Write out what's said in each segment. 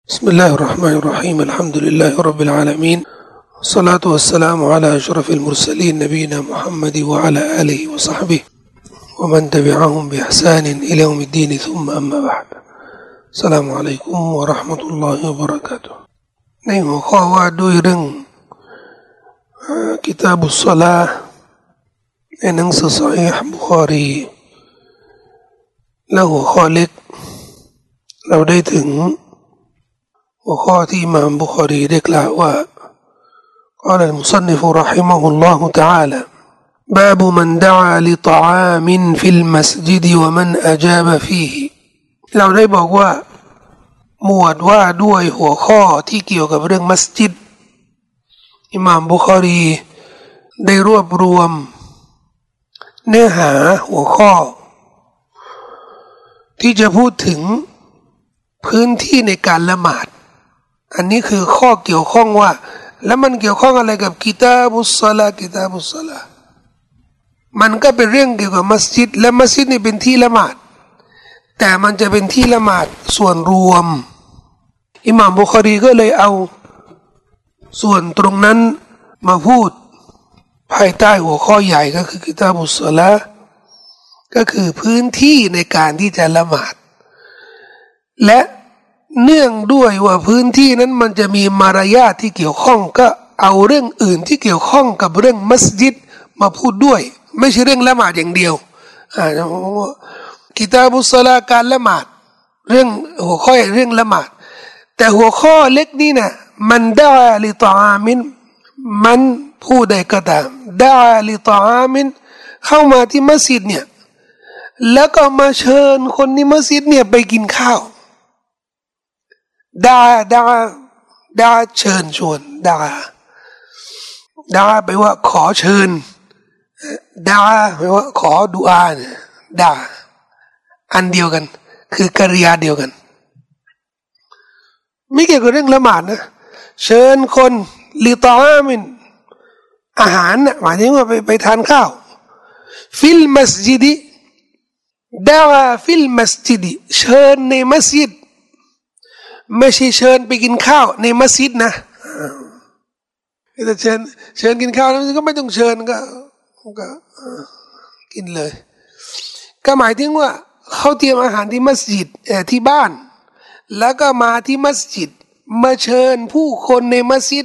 بسم الله الرحمن الرحيم الحمد لله رب العالمين والصلاة والسلام على أشرف المرسلين نبينا محمد وعلى آله وصحبه ومن تبعهم بإحسان إلى يوم الدين ثم أما بعد السلام عليكم ورحمة الله وبركاته ในหัวข้อว่าด้วยเรื่องกิตาบุศลาในหนังสือ صحيح บุคอรีและหัวข้อเล็กเราได้ถึงหัวข้อที่อิหม่ามบุคอรีได้กล่าวว่า قال المصنف رحمه الله تعالى باب من دعا لطعام في المسجد ومن أجاب فيه เราได้บอกว่าหมวดว่าด้วยหัวข้อที่เกี่ยวกับเรื่องมัสยิดอิหม่ามบุคอรีได้รวบรวมเนื้อหาหัวข้อที่จะพูดถึงพื้นที่ในการละหมาดอันนี้คือข้อเกี่ยวข้องว่าแล้วมันเกี่ยวข้องอะไรกับกิตาบุศลามันก็เป็นเรื่องเกี่ยวกับมัสยิดและมัสยิดนี่เป็นที่ละหมาดแต่มันจะเป็นที่ละหมาดส่วนรวมอิหม่ามบุคอรีก็เลยเอาส่วนตรงนั้นมาพูดภายใต้หัวข้อใหญ่ก็คือกิตาบุศลาก็คือพื้นที่ในการที่จะละหมาดและเนื่องด้วยว่าพื้นที่นั้นมันจะมีมารยาทที่เกี่ยวข้องก็เอาเรื่องอื่นที่เกี่ยวข้องกับเรื่องมัสยิดมาพูดด้วยไม่ใช่เรื่องละหมาดอย่างเดียวกิตาบุศลาการละหมาดเรื่องหัวข้อเรื่องละหมาดแต่หัวข้อเล็กนี่นะมันดาลิตอามินมันผู้ใดก็ตามดาลิตอามินเข้ามาที่มัสยิดเนี่ยแล้วก็มาเชิญคนในมัสยิดเนี่ยไปกินข้าวดาเชิญชวนดาแปลว่าขอเชิญดาแปลว่าขอดุอาเนี่ยดาอันเดียวกันคือกริยาเดียวกันไม่เกี่ยวกับเรื่องละหมาดนะเชิญคนลิตอามินอาหารนะหมายถึงว่าไปทานข้าวฟิลมัสยิดดาฟิลมัสยิดเชิญในมัสยิดไม่ใช่เชิญไปกินข้าวในมัสยิดนะแต่เชิญกินข้าวแล้วก็ไม่ต้องเชิญก็กินเลยก็หมายถึงว่าเขาเตรียมอาหารที่มัสยิดที่บ้านแล้วก็มาที่มัสยิดมาเชิญผู้คนในมัสยิด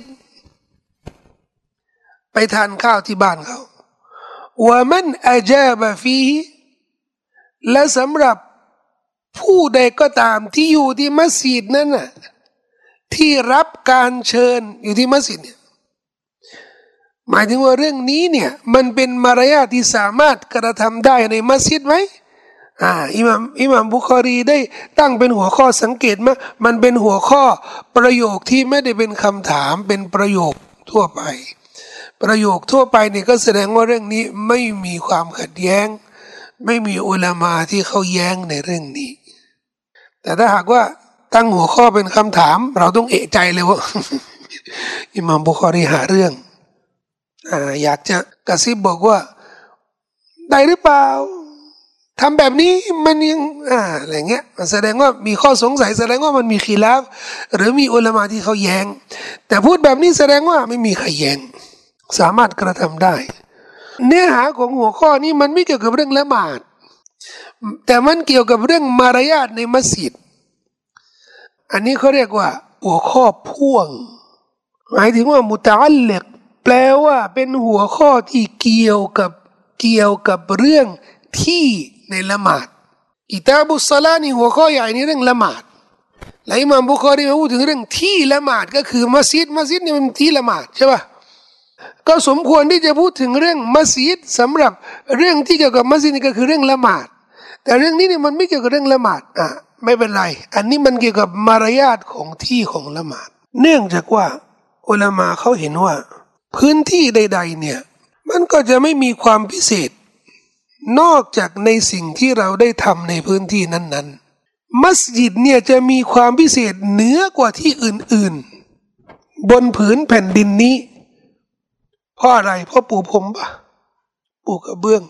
ไปทานข้าวที่บ้านเขาว่ามันอาจาบะฟีและสำหรับผู้ใดก็ตามที่อยู่ที่มัสยิดนั้นน่ะที่รับการเชิญอยู่ที่มัสยิดเนี่ยหมายถึงว่าเรื่องนี้เนี่ยมันเป็นมารยาทที่สามารถกระทำได้ในมัสยิดไหมอิหม่ามบุคอรีได้ตั้งเป็นหัวข้อสังเกตมามันเป็นหัวข้อประโยคที่ไม่ได้เป็นคำถามเป็นประโยคทั่วไปประโยคทั่วไปเนี่ยก็แสดงว่าเรื่องนี้ไม่มีความขัดแย้งไม่มีอุลามาที่เขาแย้งในเรื่องนี้แต่ถ้าหากว่าตั้งหัวข้อเป็นคำถามเราต้องเอะใจเลยว่า อิหม่ามบุคอรีหาเรื่องอยากจะกระซิบบอกว่าได้หรือเปล่าทำแบบนี้มันยังอะไรเงี้ยแสดงว่ามีข้อสงสัยแสดงว่ามันมีขีลาฟหรือมีอุลามาที่เขาแย้งแต่พูดแบบนี้แสดงว่าไม่มีใครแย้งสามารถกระทำได้เนื้อหาของหัวข้อนี้มันไม่เกี่ยวกับเรื่องละหมาดแต่มันเกี่ยวกับเรื่องมารยาทในมัสยิดอันนี้เขาเรียกว่าหัวข้อพ่วงหมายถึงว่ามุตะอัลลิกแปลว่าเป็นหัวข้อที่เกี่ยวกับเรื่องที่ในละหมาดกิตาบุศลานี่หัวข้อใหญ่นี่เรื่องละหมาดและอิหม่ามบุคอรีมาพูดถึงเรื่องที่ละหมาดก็คือมัสยิดนี่มันที่ละหมาดใช่ป่ะก็สมควรที่จะพูดถึงเรื่องมัสยิดสำหรับเรื่องที่เกี่ยวกับมัสยิดนี่ก็คือเรื่องละหมาดแต่เรื่องนี้เนี่ยมันไม่เกี่ยวกับเรื่องละหมาดไม่เป็นไรอันนี้มันเกี่ยวกับมารยาทของที่ของละหมาดเนื่องจากว่าอุลามาเขาเห็นว่าพื้นที่ใดๆเนี่ยมันก็จะไม่มีความพิเศษนอกจากในสิ่งที่เราได้ทำในพื้นที่นั้นๆมัสยิดเนี่ยจะมีความพิเศษเหนือกว่าที่อื่นๆบนผืนแผ่นดินนี้เพราะอะไรเพราะปูพรมปะปูกระเบื้อง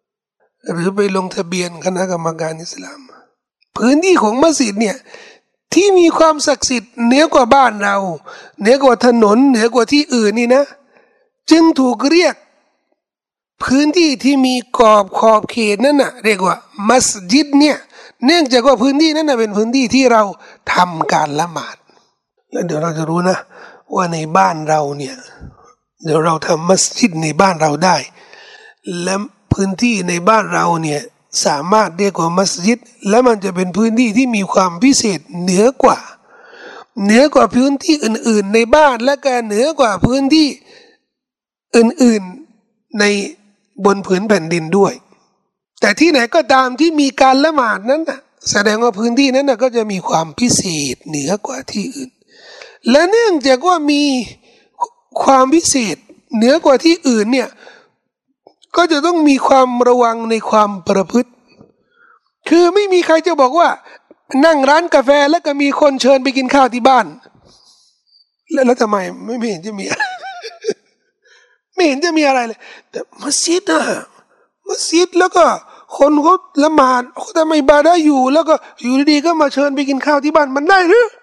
หรือไปลงทะเบียนคณะกรรมการอิสลามพื้นที่ของมัสยิดเนี่ยที่มีความศักดิ์สิทธิ์เหนือกว่าบ้านเราเหนือกว่าถนนเหนือกว่าที่อื่นนี่นะจึงถูกเรียกพื้นที่ที่มีกรอบขอบเขตนั่นน่ะเรียกว่ามัสยิดเนี่ยเนื่องจากว่าพื้นที่นั้นน่ะเป็นพื้นที่ที่เราทำการละหมาดแล้วเดี๋ยวเราจะรู้นะว่าในบ้านเราเนี่ยเดี๋ยวเราทำมัสยิดในบ้านเราได้และพื้นที่ในบ้านเราเนี่ยสามารถเรียกว่ามัสยิดและมันจะเป็นพื้นที่ที่มีความพิเศษเหนือกว่าพื้นที่อื่นๆในบ้านและก็เหนือกว่าพื้นที่อื่นๆในบนผืนแผ่นดินด้วยแต่ที่ไหนก็ตามที่มีการละหมาดนั้นน่ะแสดงว่าพื้นที่นั้นน่ะก็จะมีความพิเศษเหนือกว่าที่อื่นและเนื่องจากว่ามีความพิเศษเหนือกว่าที่อื่นเนี่ยก็จะต้องมีความระวังในความประพฤติคือไม่มีใครจะบอกว่านั่งร้านกาแฟแล้วก็มีคนเชิญไปกินข้าวที่บ้านแล้วทำไมไม่เห็นจะมี ไม่เห็นจะมีอะไรเลยแต่มัสยิดอะมัสยิดแล้วก็คนเขาละหมาดเขาทำอิบาดะห์อยู่แล้วก็อยู่ดีๆก็มาเชิญไปกินข้าวที่บ้านมันได้หรือ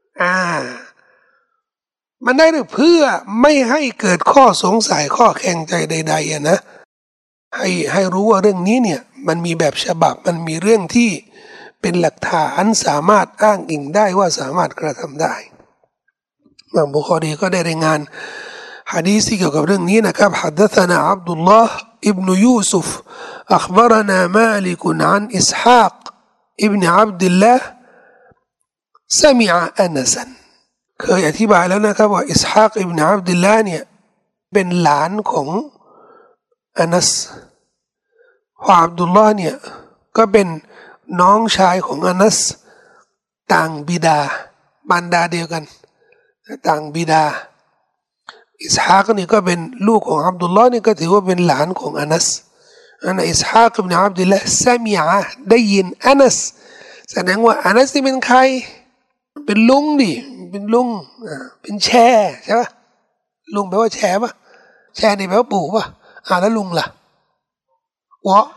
มันได้หรือเพื่อไม่ให้เกิดข้อสงสัยข้อแข่งใจใดๆนะให้รู้ว่าเรื่องนี้เนี่ยมันมีแบบฉบับมันมีเรื่องที่เป็นหลักฐานสามารถอ้างอิงได้ว่าสามารถกระทำได้อิหม่ามบุคอรีก็ได้รายงานหะดีษเกี่ยวกับเรื่องนี้นะครับحدثنا عبد الله ابن يوسف أخبرنا مالك عن إسحاق ابن عبد الله سمع أنسا เคยอธิบายแล้วนะครับว่าอิสฮากอิบนาอับดุลลาห์เนี่ยเป็นหลานของอานัสเพราะอับดุลลาห์เนี่ยก็เป็นน้องชายของอานัสต่างบิดามารดาเดียวกันต่างบิดาอิสฮากนี่ก็เป็นลูกของอับดุลลาห์นี่ก็ถือว่าเป็นหลานของอานัสอิสฮากอิบนาอับดุลลาห์ซะมีอะได้ยินอานัสแสดงว่าอานัสนี่เป็นใครเป็นลุงดิเป็นลุงเป็นแช่ใช่ปะลุงแปลว่าแช่ปะแช่นี่แปลว่าปู่ปะแล้วลุงล่ะวะ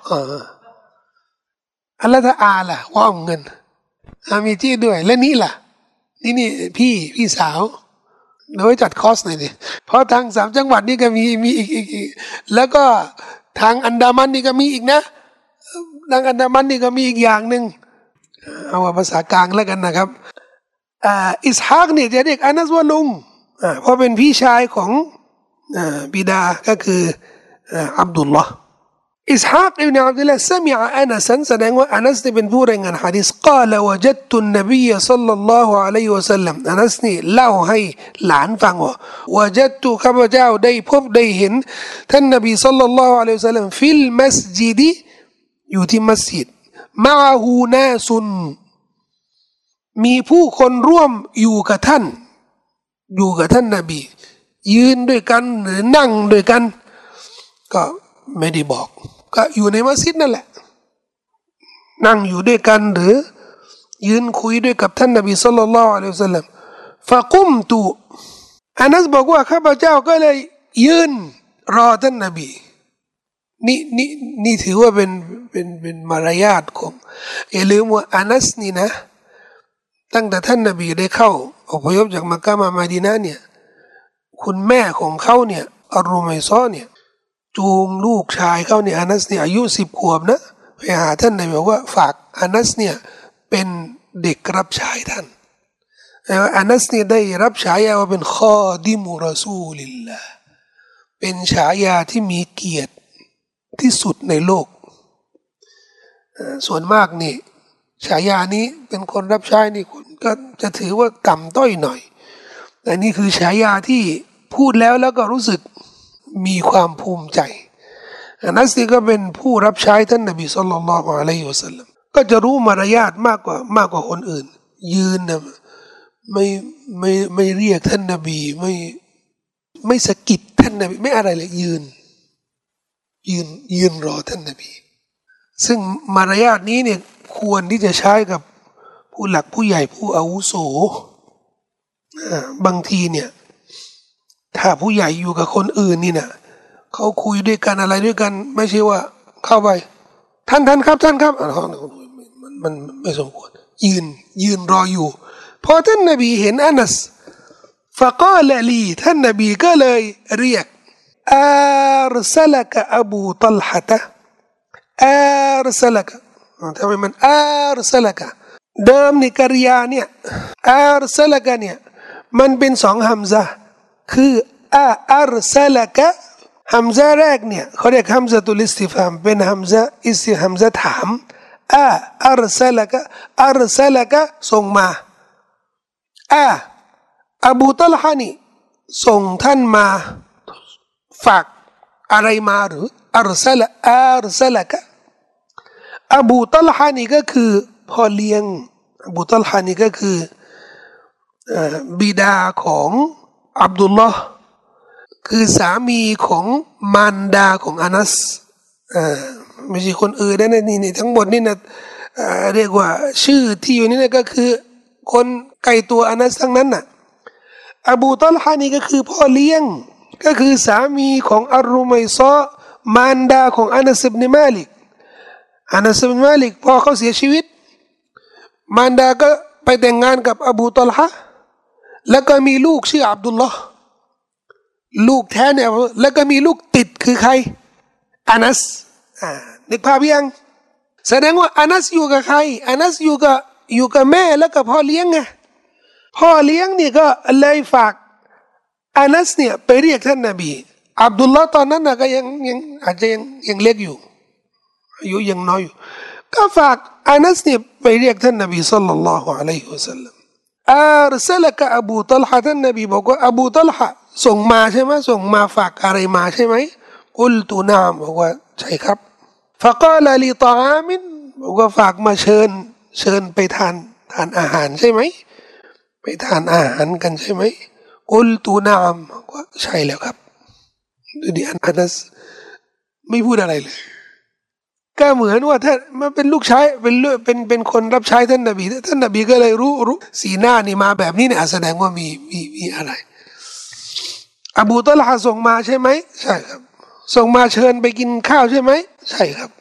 อันละถ้าล่ะว่าเงินมีที่ด้วยและนี่ล่ะนี่พี่สาวเดี๋ยวจัดคอร์สหน่อยดิเพราะทาง3 จังหวัดนี่ก็มีอีกแล้วก็ทางอันดามันนี่ก็มีอีกนะทางอันดามันนี่ก็มีอีกอย่างหนึ่งเอาภาษากลางแล้วกันนะครับอิสฮากเนี่ยจะเรียกอานัสว่าลุงเพราะเป็นพี่ชายของบิดาก็คืออับดุลลอฮ์อิสฮากอิบนาอับดุลลาห์ سمع أنسا แสดงว่าอานัสนี่เป็นผู้รายงานหะดีษ قال وجدت النبي صلى الله عليه وسلم อานัสนี่เล่าให้หลานฟังว่า وجدت ข้าพเจ้าได้พบได้เห็นท่านนบี صلى الله عليه وسلم ฟิลมัสยิดอยู่ที่มัสยิดมะอะฮูนาซุนมีผู้คนร่วมอยู่กับท่านนบียืนด้วยกันหรือนั่งด้วยกันก็ไม่ได้บอกก็อยู่ในมัสยิดนั่นแหละนั่งอยู่ด้วยกันหรือยืนคุยด้วยกับท่านนบีศ็อลลัลลอฮุอะลัยฮิวะซัลลัมฟะกุมตุอานัสบอกว่าข้าพเจ้าก็เลยยืนรอท่านนบีนี่ถือว่าเป็นมารยาทของอย่าลืมว่าอานัสนี่นะตั้งแต่ท่านนบีได้เข้าอพยพจากมักกะมามาดีนะห์เนี่ยคุณแม่ของเขาเนี่ยอัรรุมัยซอเนี่ยจูงลูกชายเขาเนี่ยอานัสเนี่ยอายุ10 ขวบนะไปหาท่านนบีบอกว่าฝากอานัสเนี่ยเป็นเด็กรับใช้ท่านอานัสเนี่ยได้รับฉายาว่าเป็นคอดิมุรอซูลิลลาห์เป็นฉายาที่มีเกียรติที่สุดในโลกส่วนมากนี่ฉายานี้เป็นคนรับใช้นี่คนก็จะถือว่าต่ำต้อยหน่อยแต่นี่คือฉายาที่พูดแล้วก็รู้สึกมีความภูมิใจอานัสนี่ก็เป็นผู้รับใช้ท่านนบีศ็อลลัลลอฮุอะลัยฮิวะซัลลัมก็จะรู้มารยาทมากกว่าคนอื่นยืนนะไม่เรียกท่านนบีไม่สะกิดท่านนบีไม่อะไรเลยยืนรอท่านนบีซึ่งมารยาทนี้เนี่ยควรที่จะใช้กับผู้หลักผู้ใหญ่ผู้อาวุโสบางทีเนี่ยถ้าผู้ใหญ่อยู่กับคนอื่นนี่นะเขาคุยด้วยกันอะไรด้วยกันไม่ใช่ว่าเข้าไปท่านครับมันไม่สมควรยืนรออยู่พอท่านนบีเห็นอานัสฟะกาลลีท่านนบีก็เลยเรียกอาร์ซลักอบูตัลฮะตะอาร์ซลักทำไมมันอาร์ซลักเดิมในกริยาเนี่ยอาร์ซลักเนี่ยมันเป็นสองฮัมซะคืออาร์ซลักฮัมซะแรกเนี่ยเขาเรียกฮัมซะตุลอิสติฟามเป็นฮัมซะฮัมซะถามอาร์ซลักส่งมาอบูตัลฮะนี่ส่งท่านมาฝากอะไรมาหรืออาร์ซลักอบูตัลฮะนี่ก็คือพ่อเลี้ยงอบูตัลฮะนี่ก็คือบิดาของอับดุลลอฮ์คือสามีของมารดาของอานัสไม่ใช่คนอื่นนะนี่ทั้งหมดนี่นะเรียกว่าชื่อที่อยู่นี่นะก็คือคนไกลตัวอานัสทั้งนั้นน่ะอบูตัลฮะนี่ก็คือพ่อเลี้ยงก็คือสามีของอัลรุมัยซอมารดาของอานัสอิบนุมาลิกอานัสอิบนุมาลิกพอเขาเสียชีวิตมารดาก็ไปแต่งงานกับอบูตัลฮะแล้วก็มีลูกชื่ออับดุลลอฮ์ลูกแท้เนี่ยแล้วก็มีลูกติดคือใครอานัสนึกภาพยังแสดงว่าอานัสอยู่กับใครอานัสอยู่กับแม่แล้วก็พ่อเลี้ยงไงพ่อเลี้ยงนี่ก็เลยฝากอานัสเนี่ยไปเรียกท่านนบีอับดุลลอฮ์ตอนนั้นนะก็ยังอาจจะยังเล็กอยู่อายุยังน้อยอยู่ก็ฝากอานัสเนี่ยไปเรียกท่านนบีศ็อลลัลลอฮุอะลัยฮิวะซัลลัมอาร์ซลักอบูตัลฮะท่านนบีบอกว่าอบูตัลฮะส่งมาใช่ไหมส่งมาฝากอะไรมาใช่ไหมกุลตุนามบอกว่าใช่ครับฟะกาลลีตออามินบอกว่าฝากมาเชิญไปทานอาหารใช่ไหมไปทานอาหารกันใช่ไหมกุลตุนามบอกว่าใช่แล้วครับดูดิอานัสไม่พูดอะไรเลยก็เหมือนว่าท่านมาเป็นลูกชายเป็นคนรับใช้ท่านนบีก็เลยรู้สีหน้านี่มาแบบนี้เนี่ยแสดงว่ามีอะไรอบูตัลฮะส่งมาใช่ไหมใช่ครับส่งมาเชิญไปกินข้าวใช่ไหมใช่ครับ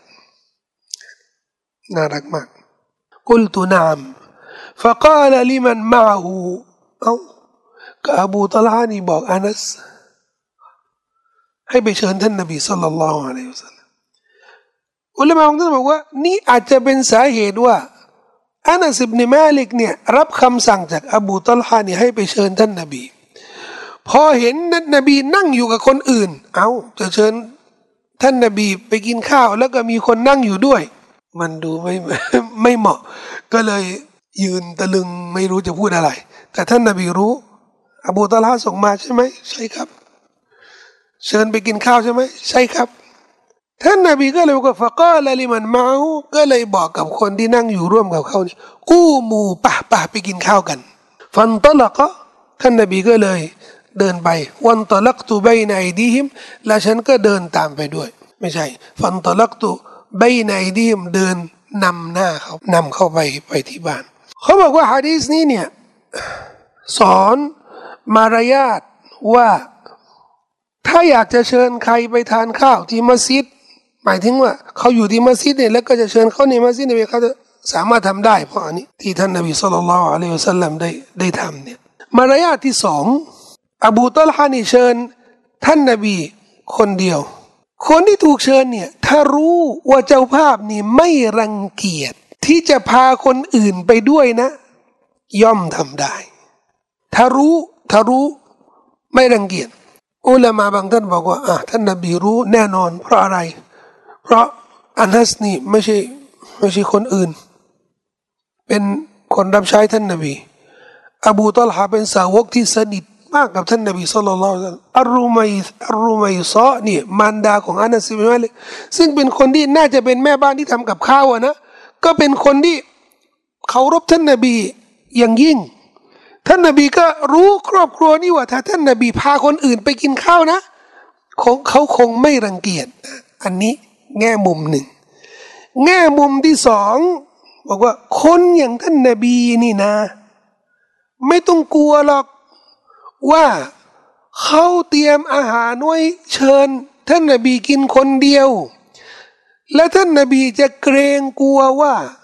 น่ารักมากกุลตุนามฟะกาลลิมันมะอะฮูก็อบูตัลฮะนี่บอกอานัสให้ไปเชิญท่านนบีศ็อลลัลลอฮุอะลัยฮิวะซัลลัมอุลามะของท่านบอกว่านี่อาจจะเป็นสาเหตุว่าอานัสอิบนุมาลิกเนี่ยรับคำสั่งจากอบูตัลฮะนี่ให้ไปเชิญท่านนบีพอเห็นนบีนั่งอยู่กับคนอื่นจะเชิญท่านนบีไปกินข้าวแล้วก็มีคนนั่งอยู่ด้วยมันดูไม่เหมาะก็เลยยืนตะลึงไม่รู้จะพูดอะไรแต่ท่านนบีรู้อบูตัลฮะส่งมาใช่ไหมใช่ครับเชิญไปกินข้าวใช่ไหมใช่ครับท่านนบีก็เลยบอกว่าฟะกาลลิมันมาฮูก็เลยบอกกับคนที่นั่งอยู่ร่วมกับเขานี่กูมูป่ะไปกินข้าวกันฟันตะละกะท่านนบีก็เลยเดินไปวันตะลักตุบัยในดีหิมและฉันก็เดินตามไปด้วยไม่ใช่ฟันตะลักตุบัยในดีหิมเดินนำเข้าไปที่บ้านเขาบอกว่าหะดีษนี้เนี่ยสอนมารยาทว่าถ้าอยากจะเชิญใครไปทานข้าวที่มัสยิดหมายถึงว่าเขาอยู่ที่มัสยิดเนี่ยแล้วก็จะเชิญเขาในมัสยิดเนี่ยเขาจะสามารถทำได้เพราะอันนี้ที่ท่านนบีศ็อลลัลลอฮุอะลัยฮิวะซัลลัมได้ทำเนี่ยมารยาทที่สองอบูตัลฮะนี่เชิญท่านนบีคนเดียวคนที่ถูกเชิญเนี่ยถ้ารู้ว่าเจ้าภาพนี่ไม่รังเกียจที่จะพาคนอื่นไปด้วยนะย่อมทำได้ถ้ารู้ไม่รังเกียจอุลามะบางท่านบอกว่าท่านนบีรู้แน่นอนเพราะอะไรเพราะอานัสนี่ไม่ใช่คนอื่นเป็นคนรับใช้ท่านนบีอบูตัลฮะเป็นสาวกที่สนิทมากกับท่านนบีศ็อลลัลลอฮุอะลัยฮิวะซัลลัมอัลรุมัยซอนี่มารดาของอานัสบินมาลิกซึ่งเป็นคนที่น่าจะเป็นแม่บ้านที่ทำกับข้าวนะก็เป็นคนที่เคารพท่านนบีอย่างยิ่งท่านนบีก็รู้ครอบครัวนี่ว่าถ้าท่านนบีพาคนอื่นไปกินข้าวนะเขาคงไม่รังเกียจอันนี้แง่มุมหนึ่งแง่มุมที่สองบอกว่าคนอย่างท่านนบีนี่นะไม่ต้องกลัวหรอกว่าเขาเตรียมอาหารไว้เชิญท่านนบีกินคนเดียวและท่านนบีจะเกรงกลัวว่า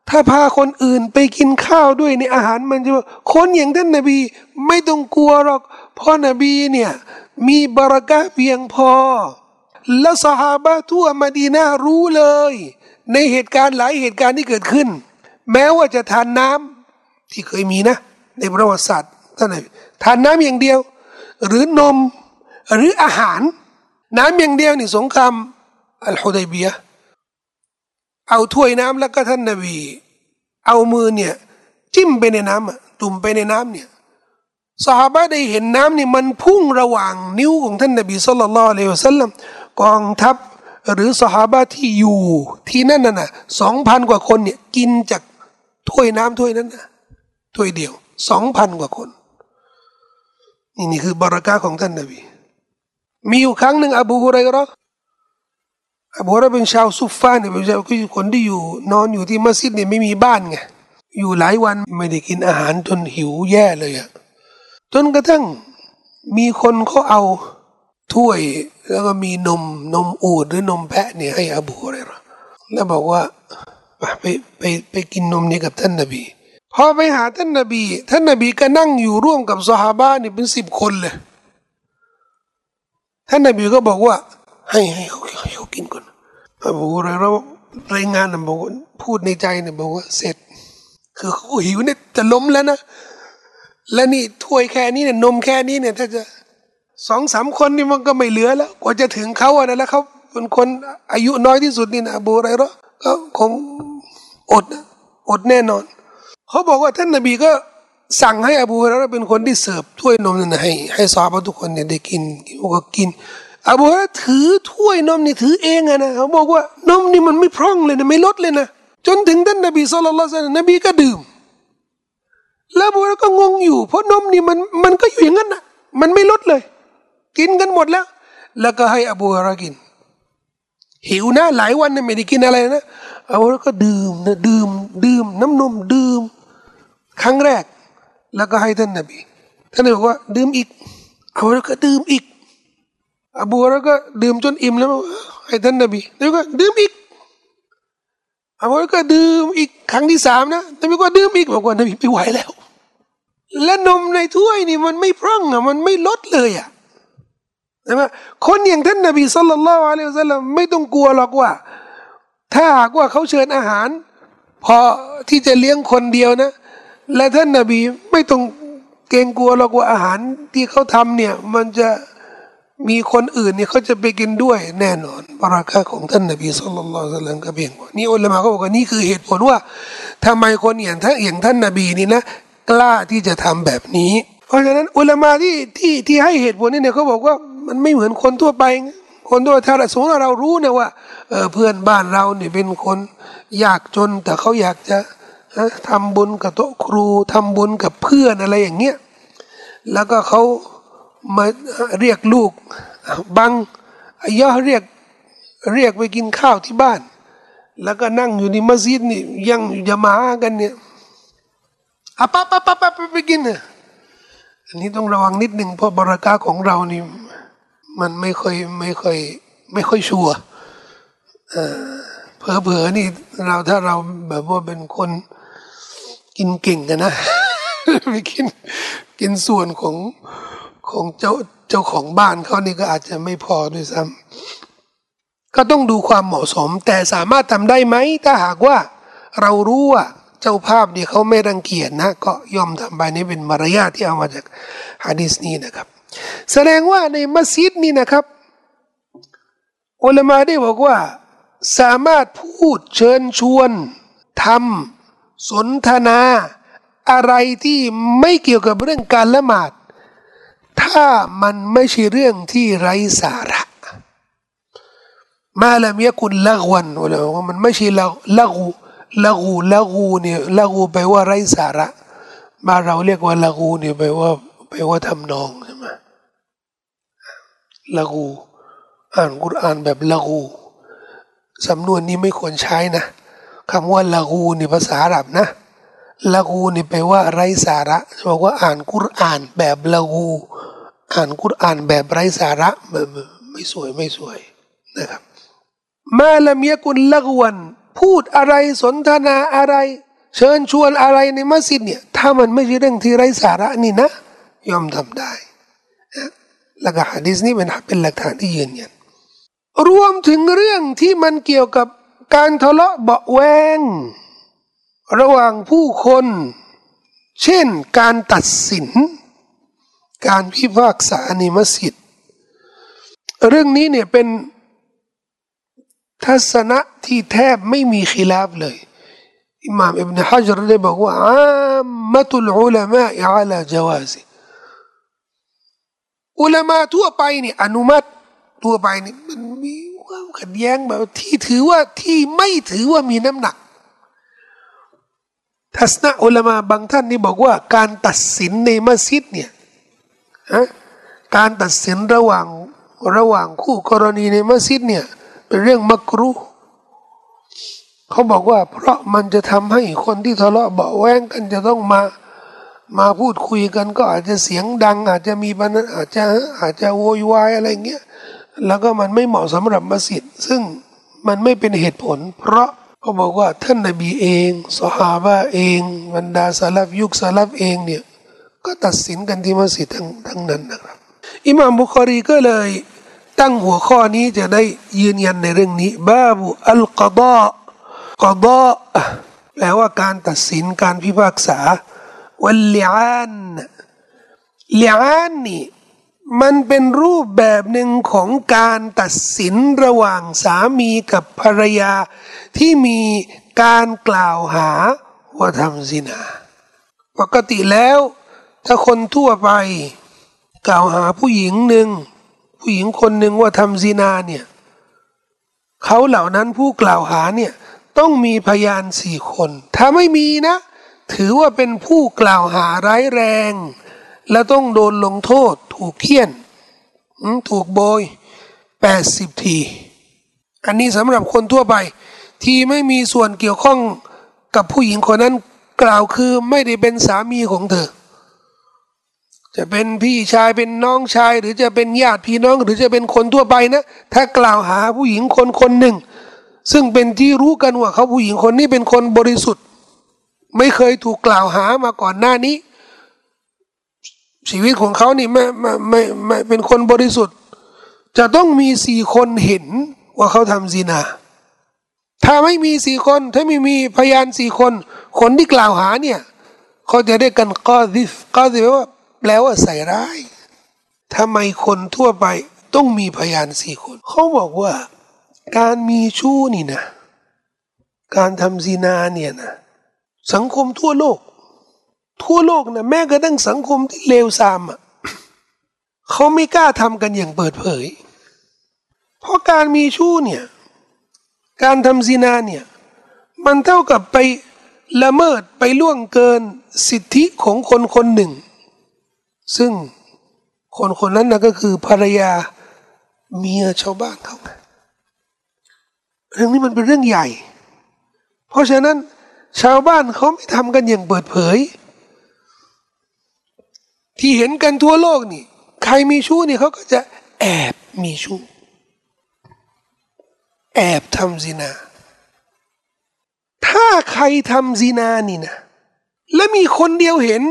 ถ้าพาคนอื่นไปกินข้าวด้วยในอาหารมันจะคนอย่างท่านนบีไม่ต้องกลัวหรอกเพราะนบีเนี่ยมีบารอกะห์เพียงพอและซอฮาบะห์ทั่วมะดีนะห์รู้เลยในเหตุการณ์หลายเหตุการณ์ที่เกิดขึ้นแม้ว่าจะทานน้ำที่เคยมีนะในประวัติศาสตร์ท่านนบีทานน้ำอย่างเดียวหรือนมหรืออาหารน้ำอย่างเดียวนี่สงครามอัลฮุดัยบียะห์เอาถ้วยน้ำแล้วก็ท่านนบีเอามือเนี่ยจิ้มไปในน้ำจุ่มไปในน้ำเนี่ยซอฮาบะห์ได้เห็นน้ำนี่มันพุ่งระหว่างนิ้วของท่านนบีศ็อลลัลลอฮุอะลัยฮิวะซัลลัมกองทัพหรือซอฮาบะห์ที่อยู่ที่นั่นน่ะ2,000 กว่าคนเนี่ยกินจากถ้วยน้ำถ้วยนั้นนะถ้วยเดียว2,000 กว่าคนนี่คือบารอกะห์ของท่านนบีมีอยู่ครั้งหนึ่งอบูฮุไรเราะห์เป็นชาวซุฟฟาเนี่ยเป็นชาวคนที่อยู่นอนอยู่ที่มัสยิดเนี่ยไม่มีบ้านไงอยู่หลายวันไม่ได้กินอาหารจนหิวแย่เลยอะจนกระทั่งมีคนเขาเอาถ้วยแล้วก็มีนมอูฐหรือนมแพะเนี่ยให้อบูฮุไรเราะห์แล้วบอกว่าไปกินนมนี้กับท่านนบีพอไปหาท่านนบีก็นั่งอยู่ร่วมกับซอฮาบะห์นี่เป็น10 คนเลยท่านนบีก็บอกว่าให้เขากินก่อนอบูฮุไรเราะห์รายงานนะบอกว่าพูดในใจเนี่ยบอกว่าเสร็จคือเขาหิวเนี่ยจะล้มแล้วนะและนี่ถ้วยแค่นี้เนี่ยนมแค่นี้เนี่ยถ้าจะ2-3 คนนี่มันก็ไม่เหลือแล้วกว่าจะถึงเขาอะนะแล้วเขาเป็นคนอายุน้อยที่สุดนี่นะอบูฮุไรเราะห์ก็คงอดแน่นอนเขาบอกว่าท่านนบีก็สั่งให้อบูฮุไรเราะห์เป็นคนที่เสิร์ฟถ้วยนมนั่นให้ซอฮาบะห์ทุกคนเนี่ยได้กินก็กินอบูฮุไรเราะห์ถือถ้วยนมนี่ถือเองอะนะเขาบอกว่านมนี่มันไม่พร่องเลยนะไม่ลดเลยนะจนถึงท่านนบีศ็อลลัลลอฮุอะลัยฮิวะซัลลัมนบีก็ดื่มแล้วอบูฮุไรเราะห์ก็งงอยู่เพราะนมนี่มันก็อยู่อย่างนั้นนะมันไม่ลดเลยกินกันหมดแล้วก็ให้อบูฮุไรเราะห์กินหิวนะหลายวันเนี่ยไม่ได้กินอะไรนะอบูฮุไรเราะห์ก็ดื่มน้ำนมดื่มครั้งแรกแล้วก็ให้ท่านนบีบอกว่าดื่มอีกอบูฮุไรเราะห์ก็ดื่มอีกอบูฮุไรเราะห์ก็ดื่มจนอิ่มแล้วให้ท่านนบีแล้วก็ดื่มอีกอบูฮุไรเราะห์ก็ดื่มอีกครั้งที่3นะนบีก็ดื่มอีกบอกว่านบีไม่ไหวแล้วและนมในถ้วยนี่มันไม่พร่องมันไม่ลดเลยใช่ไหมคนอย่างท่านนบีศ็อลลัลลอฮุอะลัยฮิวะซัลลัมไม่ต้องกลัวหรอกว่าถ้าหากว่าเขาเชิญอาหารพอที่จะเลี้ยงคนเดียวนะและท่านนบีไม่ต้องเกรงกลัวหรอกว่าอาหารที่เขาทำเนี่ยมันจะมีคนอื่นเนี่ยเขาจะไปกินด้วยแน่นอนบารอกะห์ของท่านนบีศ็อลลัลลอฮุอะลัยฮิวะซัลลัมก็เพียงพอนี่อุลามะเขาบอกว่านี่คือเหตุผลว่าทำไมคนอย่างท่านนบีนี่นะกล้าที่จะทำแบบนี้เพราะฉะนั้นอุลามะที่ให้เหตุผลนี่เนี่ยเขาบอกว่ามันไม่เหมือนคนทั่วไปคนทั่วถ้าสมมติเรารู้นะว่าเพื่อนบ้านเราเนี่ยเป็นคนยากจนแต่เขาอยากจะทำบุญกับโต๊ะครูทำบุญกับเพื่อนอะไรอย่างเงี้ยแล้วก็เขามาเรียกลูกบังย่อเรียกไปกินข้าวที่บ้านแล้วก็นั่งอยู่ในมัสยิดนี่ยังจะมากันเนี่ยปั๊บไปกินเนี่ยอันนี้ต้องระวังนิดหนึ่งเพราะบารอกะห์ของเรานี่มันไม่ค่อยชัวร์เผลอๆนี่ถ้าเราแบบว่าเป็นคนกินเก่งกันนะไปกินส่วนของเจ้าของบ้านเขานี่ก็อาจจะไม่พอด้วยซ้ำก็ต้องดูความเหมาะสมแต่สามารถทำได้ไหมถ้าหากว่าเรารู้ว่าเจ้าภาพเนี่ยเขาไม่รังเกียจนะก็ยอมทำไปนี่เป็นมารยาทที่เอามาจากหะดีษนี้นะครับแสดงว่าในมัสยิดนี่นะครับอุลามะได้บอกว่าสามารถพูดเชิญชวนทำสนทนาอะไรที่ไม่เกี่ยวกับเรื่องการละหมาดถ้ามันไม่ใช่เรื่องที่ไร้สาระมาละมีกุลละกวันว่ามันไม่ใช่ละกูเนี่ยละกูแปลว่าไร้สาระมาเราเรียกว่าละกูเนี่ยแปลว่าทำนองใช่ไหมละกูอ่านกุรอานแบบละกูสำนวนนี้ไม่ควรใช้นะคำว่าละกูนี่ภาษาอาหรับนะละกูนี่แปลว่าไร้สาระบอกว่าอ่านกุรอานแบบละกูอ่านกุรอานแบบไร้สาระไม่สวยนะครับมาละมีกุลละกวันพูดอะไรสนทนาอะไรเชิญชวนอะไรในมัสยิดเนี่ยถ้ามันไม่ใช่เรื่องที่ไร้สาระนี่นะยอมทำได้นะแล้วก็หะดีษนี้เป็นหลักฐานที่ยืนยันรวมถึงเรื่องที่มันเกี่ยวกับการทะเลาะเบาะแวงระหว่างผู้คนเช่นการตัดสินการพิพากษาในมัสยิดเรื่องนี้เนี่ยเป็นทัศนะที่แทบไม่มีkhiลาฟเลยอิหม่ามอิบนุฮะญรได้บอกว่าอามะตุลอุลามะอะลาจวาซิอุลามะทั่วไปนี่อนุมัติทั่วไปนี่มันมีความขัดแย้งแบบที่ถือว่าที่ไม่ถือว่ามีน้ำหนักทัศนะอุลามะบางท่านนี่บอกว่าการตัดสินในมัสยิดเนี่ยการตัดสินระหว่างคู่กรณีในมัสยิดเนี่ยเป็นเรื่องมักรุฮ์เขาบอกว่าเพราะมันจะทำให้คนที่ทะเลาะเบาะแว้งกันจะต้องมาพูดคุยกันก็อาจจะเสียงดังอาจจะมีปัญหาอาจจะโวยวายอะไรเงี้ยแล้วก็มันไม่เหมาะสำหรับมัสยิดซึ่งมันไม่เป็นเหตุผลเพราะเขาบอกว่าท่านนบีเองซอฮาบะห์เองบรรดาสลัฟยุคสลัฟเองเนี่ยก็ตัดสินกันที่มัสยิดทั้งนั้นนะครับอิหม่ามบุคอรีก็เลยตั้งหัวข้อนี้จะได้ยืนยันในเรื่องนี้บาบุอัลกอฎอแปลว่าการตัดสินการพิพากษาวัลลิอานนี่มันเป็นรูปแบบหนึ่งของการตัดสินระหว่างสามีกับภรรยาที่มีการกล่าวหาว่าทำซินาปกติแล้วถ้าคนทั่วไปกล่าวหาผู้หญิงคนหนึ่งว่าทำซินาเนี่ยเขาเหล่านั้นผู้กล่าวหาเนี่ยต้องมีพยาน4 คนถ้าไม่มีนะถือว่าเป็นผู้กล่าวหาร้ายแรงและต้องโดนลงโทษถูกเฆี่ยนถูกโบย80 ทีอันนี้สำหรับคนทั่วไปที่ไม่มีส่วนเกี่ยวข้องกับผู้หญิงคนนั้นกล่าวคือไม่ได้เป็นสามีของเธอจะเป็นพี่ชายเป็นน้องชายหรือจะเป็นญาติพี่น้องหรือจะเป็นคนทั่วไปนะถ้ากล่าวหาผู้หญิงคนหนึ่งซึ่งเป็นที่รู้กันว่าเขาผู้หญิงคนนี้เป็นคนบริสุทธิ์ไม่เคยถูกกล่าวหามาก่อนหน้านี้ชีวิตของเขานี่ไม่เป็นคนบริสุทธิ์จะต้องมี4 คนเห็นว่าเขาทำซินาถ้าไม่มี4 คนถ้าไม่มีพยาน4 คนคนที่กล่าวหาเนี่ยเขาจะได้กันกอซิฟว่าแปลว่าใส่ร้ายทำไมคนทั่วไปต้องมีพยาน4 คนเขาบอกว่าการมีชู้นี่นะการทำซินาเนี่ยนะสังคมทั่วโลกนะแม้กระทั่งสังคมที่เลวทรามอ่ะเขาไม่กล้าทำกันอย่างเปิดเผยเพราะการมีชู้เนี่ยการทำซินาเนี่ยมันเท่ากับไปละเมิดไปล่วงเกินสิทธิของคนหนึ่งซึ่งคนนั้นนะก็คือภรรยาเมียชาวบ้านเขาเรื่องนี้มันเป็นเรื่องใหญ่เพราะฉะนั้นชาวบ้านเขาไม่ทำกันอย่างเปิดเผยที่เห็นกันทั่วโลกนี่ใครมีชู้นี่เขาก็จะแอบมีชู้แอบทำซินาถ้าใครทำซินานี่นะและมีคนเดียวเห็น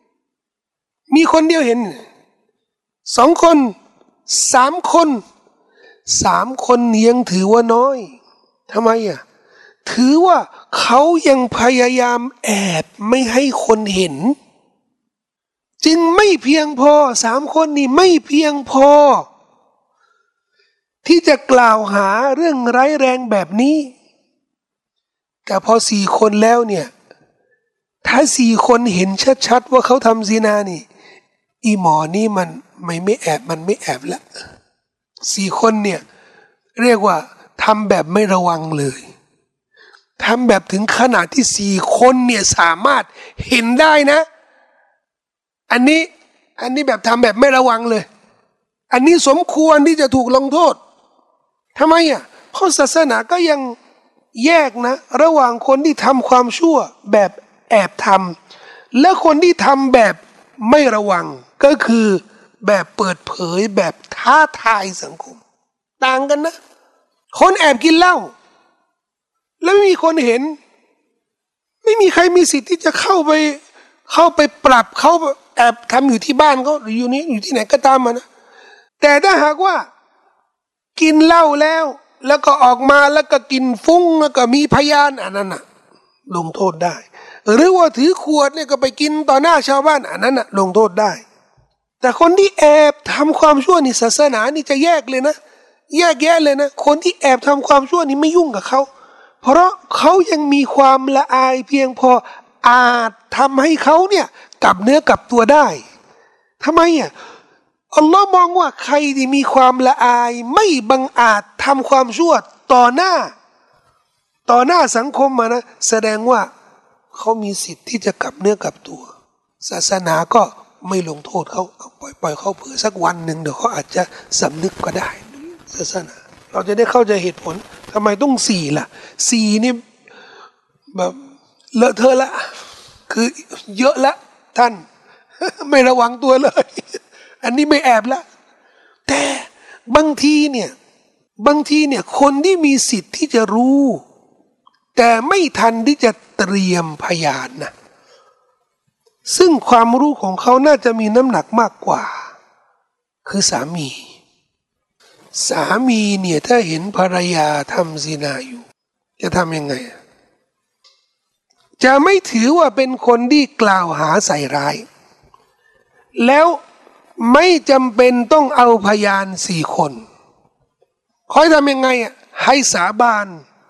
2 คน3 คน3 คนยังถือว่าน้อยทำไมอ่ะถือว่าเขายังพยายามแอบไม่ให้คนเห็นจึงไม่เพียงพอ3 คนนี่ไม่เพียงพอที่จะกล่าวหาเรื่องร้ายแรงแบบนี้แต่พอ4 คนแล้วเนี่ยถ้า4 คนเห็นชัดๆว่าเขาทำซินานี่อีหมอนี่มันไม่แอบละ4 คนเนี่ยเรียกว่าทำแบบไม่ระวังเลยทำแบบถึงขนาดที่4 คนเนี่ยสามารถเห็นได้นะอันนี้แบบทำแบบไม่ระวังเลยอันนี้สมควรที่จะถูกลงโทษทำไมอ่ะเพราะศาสนาก็ยังแยกนะระหว่างคนที่ทำความชั่วแบบแอบทำและคนที่ทำแบบไม่ระวังก็คือแบบเปิดเผยแบบท้าทายสังคมต่างกันนะคนแอบกินเหล้าแล้วไม่มีคนเห็นไม่มีใครมีสิทธิ์ที่จะเข้าไปปรับเขาแอบทำอยู่ที่บ้านเขาหรืออยู่นี้อยู่ที่ไหนก็ตามมานะแต่ถ้าหากว่ากินเหล้าแล้วก็ออกมาแล้วก็กินฟุ้งแล้วก็มีพยานอันนั้นน่ะลงโทษได้หรือว่าถือขวดเนี่ยก็ไปกินต่อหน้าชาวบ้านอันนั้นน่ะลงโทษได้แต่คนที่แอบทำความชั่วนี่ศาสนานี่จะแยกเลยนะแยกแยะเลยนะคนที่แอบทำความชั่วนี่ไม่ยุ่งกับเขาเพราะเขายังมีความละอายเพียงพออาจทำให้เขาเนี่ยกลับเนื้อกลับตัวได้ทำไมอ่ะอัลลอฮ์มองว่าใครที่มีความละอายไม่บังอาจทำความชั่วต่อหน้าสังคมมานะแสดงว่าเขามีสิทธิ์ที่จะกลับเนื้อกลับตัวศาสนาก็ไม่ลงโทษเขาปล่อยเขาเผื่อสักวันหนึ่งเดี๋ยวเขาอาจจะสำนึกก็ได้ศาสนาเราจะได้เข้าใจเหตุผลทำไมต้องสี่ล่ะสี่นี่แบบเลอะเทอะละคือเยอะละท่านไม่ระวังตัวเลยอันนี้ไม่แอบละแต่บางทีเนี่ยคนที่มีสิทธิ์ที่จะรู้แต่ไม่ทันที่จะเตรียมพยานนะซึ่งความรู้ของเขาน่าจะมีน้ำหนักมากกว่าคือสามีเนี่ยถ้าเห็นภรรยาทำซินาอยู่จะทำยังไงจะไม่ถือว่าเป็นคนที่กล่าวหาใส่ร้ายแล้วไม่จำเป็นต้องเอาพยาน4 คนคอยทำยังไงให้สาบาน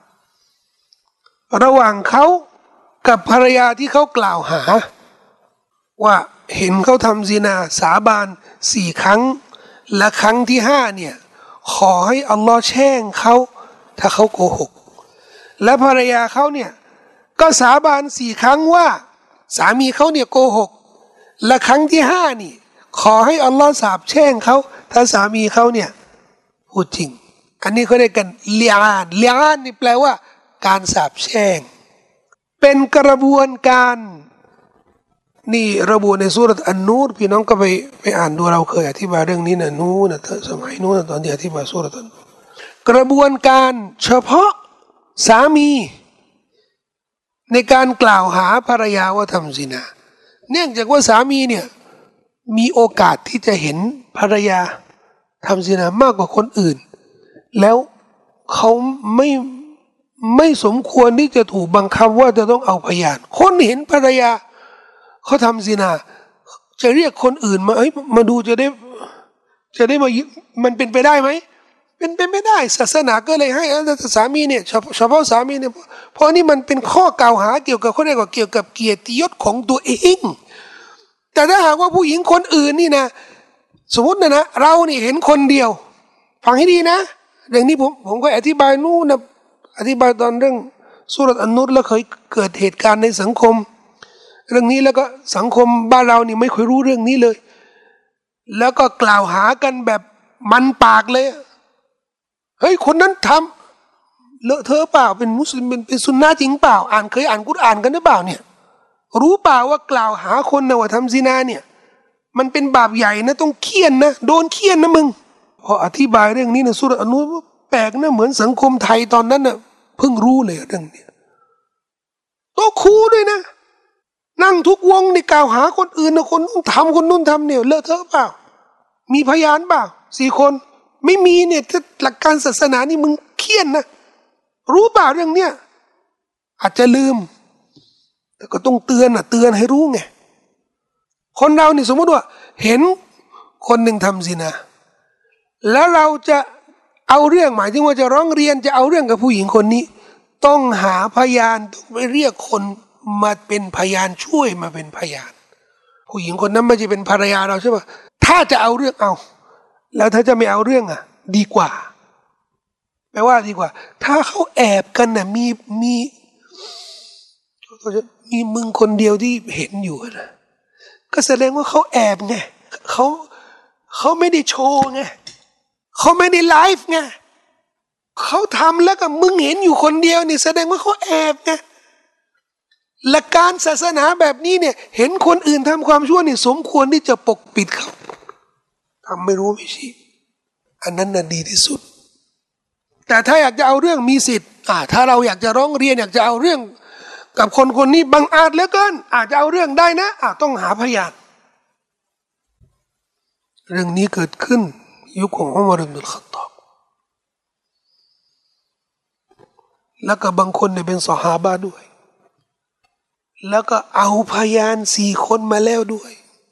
ระหว่างเขากับภรรยาที่เขากล่าวหาว่าเห็นเขาทำซินาสาบาน4 ครั้งและครั้งที่5เนี่ยขอให้อัลลอฮ์แช่งเขาถ้าเขาโกหกและภรรยาเขาเนี่ยก็สาบาน4 ครั้งว่าสามีเขาเนี่ยโกหกและครั้งที่5นี่ขอให้อัลลอฮ์สาปแช่งเขาถ้าสามีเขาเนี่ยพูดจริงอันนี้เขาเรียกกันเลียนนี่แปลว่าการสาปแช่งเป็นกระบวนการนี่ระบุในสุรษอันนูรพี่น้องก็ไปอ่านดูเราเคยอธิบายเรื่องนี้นะนู้นสมัยนู้นตอนที่อธิบายสุรษอันนูรกระบวนการเฉพาะสามีในการกล่าวหาภรรยาว่าทำซินาเนื่องจากว่าสามีเนี่ยมีโอกาสที่จะเห็นภรรยาทำซินามากกว่าคนอื่นแล้วเขาไม่สมควรที่จะถูกบังคับว่าจะต้องเอาพยานคนเห็นภรรยาเขาทำซินาจะเรียกคนอื่นมาดูจะได้มามันเป็นไปได้ไหมเป็นไม่ได้ศาสนาก็เลยให้สามีเนี่ยเฉพาะสามีเนี่ยเพราะนี่มันเป็นข้อกล่าวหาเกี่ยวกับเขาเรียกว่าเกี่ยวกับเกียรติยศของตัวเองแต่ถ้าหากว่าผู้หญิงคนอื่นนี่นะสมมตินะเรานี่เห็นคนเดียวฟังให้ดีนะเรื่องนี้ผมก็อธิบายนู่นนะอธิบายตอนเรื่องสุรษอันนุรแล้วเคยเกิดเหตุการณ์ในสังคมเรื่องนี้แล้วก็สังคมบ้านเรานี่ไม่เคยรู้เรื่องนี้เลยแล้วก็กล่าวหากันแบบมันปากเลยเฮ้ยคนนั้นทำเลอะเทอะเปล่าเป็นมุสลิมเป็นซุนนะจริงเปล่าเคยอ่านกุรอานกันหรือเปล่าเนี่ยรู้เปล่าว่ากล่าวหาคนนะว่าทำซินาเนี่ยมันเป็นบาปใหญ่นะต้องเคี่ยนนะโดนเคี่ยนนะมึงพออธิบายเรื่องนี้นะสุรษอันนูรแปลกนะเหมือนสังคมไทยตอนนั้นนะเพิ่งรู้เลยเรื่องนี้โต๊ะครูด้วยนะนั่งทุกวงนี่กล่าวหาคนอื่นนะคนนู้นทำคนนู้นทำเนี่ยเลอะเทอะเปล่ามีพยานเปล่า4 คนไม่มีเนี่ยถ้าหลักการศาสนานี่มึงเคี่ยนนะรู้เปล่าเรื่องเนี้ยอาจจะลืมแต่ก็ต้องเตือนให้รู้ไงคนเรานี่สมมติว่าเห็นคนหนึ่งทำซินาแล้วเราจะเอาเรื่องหมายถึงว่าจะร้องเรียนจะเอาเรื่องกับผู้หญิงคนนี้ต้องหาพยานต้องไปเรียกคนมาเป็นพยานช่วยมาเป็นพยานผู้หญิงคนนั้นไม่ใช่เป็นภรรยาเราใช่ปะถ้าจะเอาเรื่องเอาแล้วถ้าจะไม่เอาเรื่องดีกว่าแปลว่าดีกว่าถ้าเขาแอบกันมีมึงคนเดียวที่เห็นอยู่นะก็แสดงว่าเขาแอบไงเขาไม่ได้โชว์ไงเขาไม่ได้ไลฟ์ไงเขาทำแล้วก็มึงเห็นอยู่คนเดียวนี่แสดงว่าเขาแอบไงหลักการศาสนาแบบนี้เนี่ยเห็นคนอื่นทำความชั่วนี่สมควรที่จะปกปิดเขาทำไม่รู้ไม่ชี้อันนั้นน่ะดีที่สุดแต่ถ้าอยากจะเอาเรื่องมีสิทธิ์ถ้าเราอยากจะร้องเรียนอยากจะเอาเรื่องกับคนคนนี้บังอาจเหลือเกินอาจจะเอาเรื่องได้นะต้องหาพยานเรื่องนี้เกิดขึ้นยุคของอุมัร อิบนุล ค็อฏฏอบแล้วก็บางคนเนี่ยเป็นซอฮาบะห์ด้วยแล้วก็เอาพยาน4 คนมาแล้วด้วย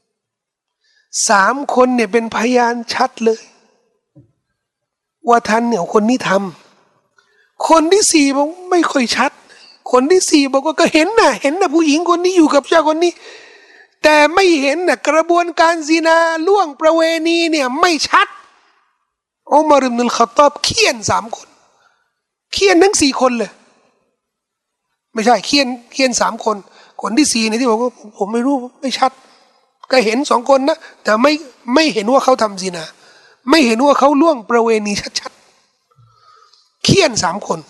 3 คนเนี่ยเป็นพยานชัดเลยว่าท่านเนี่ยคนนี้ทำคนที่4บอกไม่ค่อยชัดคนที่4บอกว่าก็เห็นนะผู้หญิงคนนี้อยู่กับชายคนนี้แต่ไม่เห็นนะกระบวนการซินาล่วงประเวณีเนี่ยไม่ชัดอุมัร อิบนุล ค็อฏฏอบเคี่ยน3 คนเคี่ยนทั้ง4 คนเลยไม่ใช่เคี่ยน3 คนคนที่4เนี่ยที่บอกว่าผมไม่รู้ไม่ชัดก็เห็น2 คนนะแต่ไม่เห็นว่าเขาทำซินาไม่เห็นว่าเขาล่วงประเวณีชัดๆเคี่ยน3 คน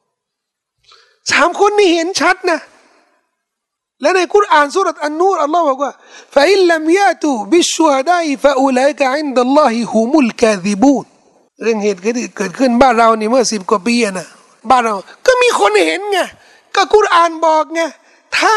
3 คนนี่เห็นชัดนะและในกุรอานสุรษอันนูรอัลลอฮ์บอกว่า فإن لم يأتوا بالشهداء فأولئك عند الله هم الكاذبون เรื่องเหตุเกิดขึ้นบ้านเรานี่เมื่อ10 กว่าปีนะบ้านเราก็มีคนเห็นไงก็กุรอานบอกไงถ้า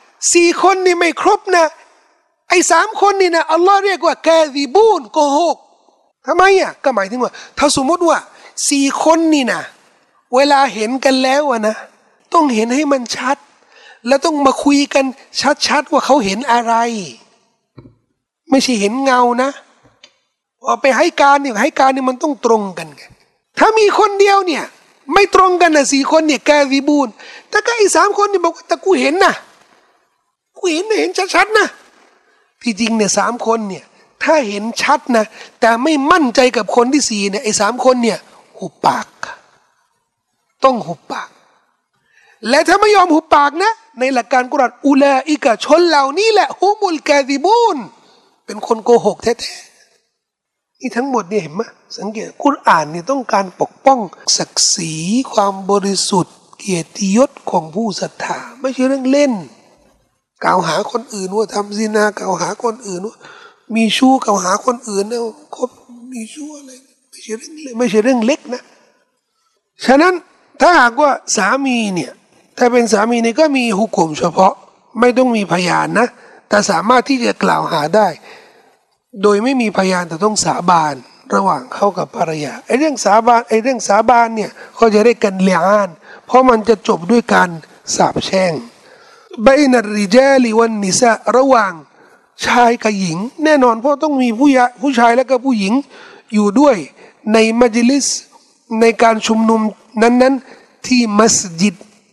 4 คนนี่ไม่ครบนะไอ้3 คนนี่นะอัลลอฮ์เรียกว่ากาซิบูนโกหกทำไมก็หมายถึงว่าถ้าสมมติว่า4 คนนี่นะเวลาเห็นกันแล้วนะต้องเห็นให้มันชัดแล้วต้องมาคุยกันชัดๆว่าเขาเห็นอะไรไม่ใช่เห็นเงานะพอไปให้การเนี่ยมันต้องตรงกันไงถ้ามีคนเดียวเนี่ยไม่ตรงกันนะ4 คนเนี่ยกาซิบูนแต่ก็ไอ้3 คนนี่บอกว่าแต่กูเห็นเห็นชัดๆนะที่จริงเนี่ย3 คนเนี่ยถ้าเห็นชัดนะแต่ไม่มั่นใจกับคนที่4เนี่ยไอ้3 คนเนี่ยหุบปากต้องหุบปากและถ้าไม่ยอมหุบปากนะในหลักการกุรอานอุลาอิกะชนเหล่านี้แหละฮุมุลกาซิบูนเป็นคนโกหกแท้ๆนี่ทั้งหมดเนี่ยเห็นไหมสังเกตกุรอานนี่ต้องการปกป้องศักดิ์ศรีความบริสุทธิ์เกียรติยศของผู้ศรัทธาไม่ใช่เรื่องเล่นกล่าวหาคนอื่นว่าทำซินากล่าวหาคนอื่นว่ามีชู้กล่าวหาคนอื่นนะคบมีชู้อะไรไม่ใช่เรื่องเล็กนะฉะนั้นถ้าหากว่าสามีเนี่ยถ้าเป็นสามีเนี่ยก็มีหุกมเฉพาะไม่ต้องมีพยานนะแต่สามารถที่จะกล่าวหาได้โดยไม่มีพยานแต่ต้องสาบานระหว่างเขากับภรรยาไอ้เรื่องสาบานเนี่ยเขาจะได้กันเลียนเพราะมันจะจบด้วยการสาปแช่งบัยนัรริจาลิวันนิสาระหว่างชายกับหญิงแน่นอนเพราะต้องมีผู้ชายและก็ผู้หญิงอยู่ด้วยในมัจลิสในการชุมนุมนั้นๆที่มัสยิด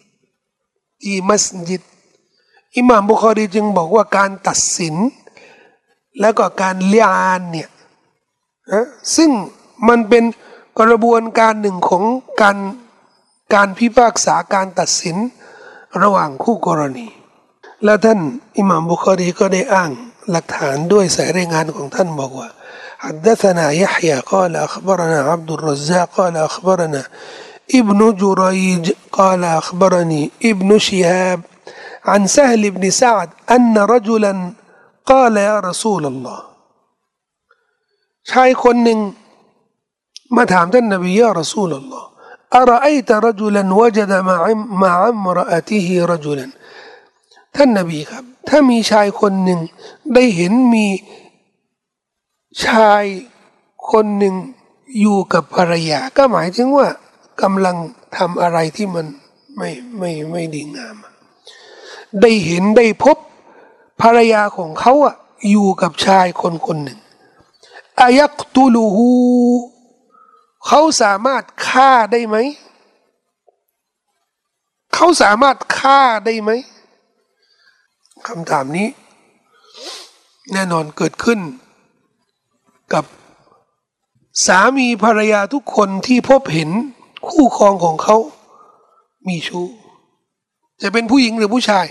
อิหม่ามบุคอรีจึงบอกว่าการตัดสินแล้วก็การเลียนเนี่ยซึ่งมันเป็นกระบวนการหนึ่งของการพิพากษาการตัดสินระหว่างคู่กรณีและท่านอิหม่ามบุคอรีก็ได้อ้างหลักฐานด้วยสายรายงานของท่านบอกว่าحدثنا يحيى قال أخبرنا عبد الرزاق قال أخبرنا ابن جريج قال أخبرني ابن شهاب عن سهل بن سعد أن رجلا قال يا رسول الله ชายคนหนึ่งมาถามท่านนบียารอซูลอัลลอฮ์أرأيت رجلا وجد مع امرأته رجلا ท่านนบีครับถ้ามีชายคนหนึ่งได้เห็นมีชายคนหนึ่งอยู่กับภรรยาก็หมายถึงว่ากำลังทำอะไรที่มันไม่ดีงามได้เห็นได้พบภรรยาของเขาอยู่กับชายคนหนึ่งอายักตุลูฮูเขาสามารถฆ่าได้ไหมเขาสามารถฆ่าได้ไหมคำถามนี้แน่นอนเกิดขึ้นกับสามีภรรยาทุกคนที่พบเห็นคู่ครองของเขามีชู้จะเป็นผู้หญิงหรือผู้ชาย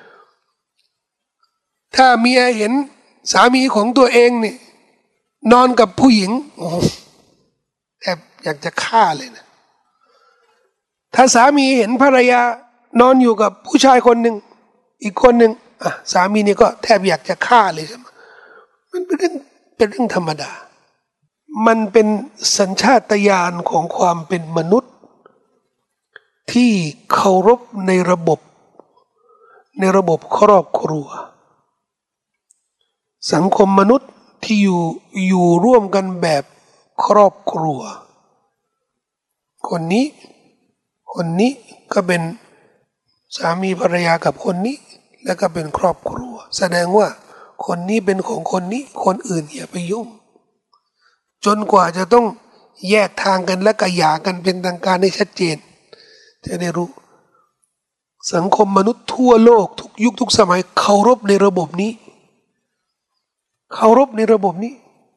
ถ้าเมียเห็นสามีของตัวเองเนี่ยนอนกับผู้หญิงโอ้แอบอยากจะฆ่าเลยนะถ้าสามีเห็นภรรยานอนอยู่กับผู้ชายคนหนึ่งอีกคนหนึ่งสามีนี่ก็แทบอยากจะฆ่าเลยใช่ไหมมันเป็นเรื่องธรรมดามันเป็นสัญชาตญาณของความเป็นมนุษย์ที่เคารพในระบบในระบบครอบครัวสังคมมนุษย์ที่อยู่ร่วมกันแบบครอบครัวคนนี้ก็เป็นสามีภรรยากับคนนี้แล้วก็เป็นครอบครัวแสดงว่าคนนี้เป็นของคนนี้คนอื่นอย่าไปยุ่งจนกว่าจะต้องแยกทางกันและก็หย่ากันเป็นทางการให้ชัดเจนจะได้รู้สังคมมนุษย์ทั่วโลกทุกยุคทุกสมัยเคารพในระบบนี้เคารพในระบบนี้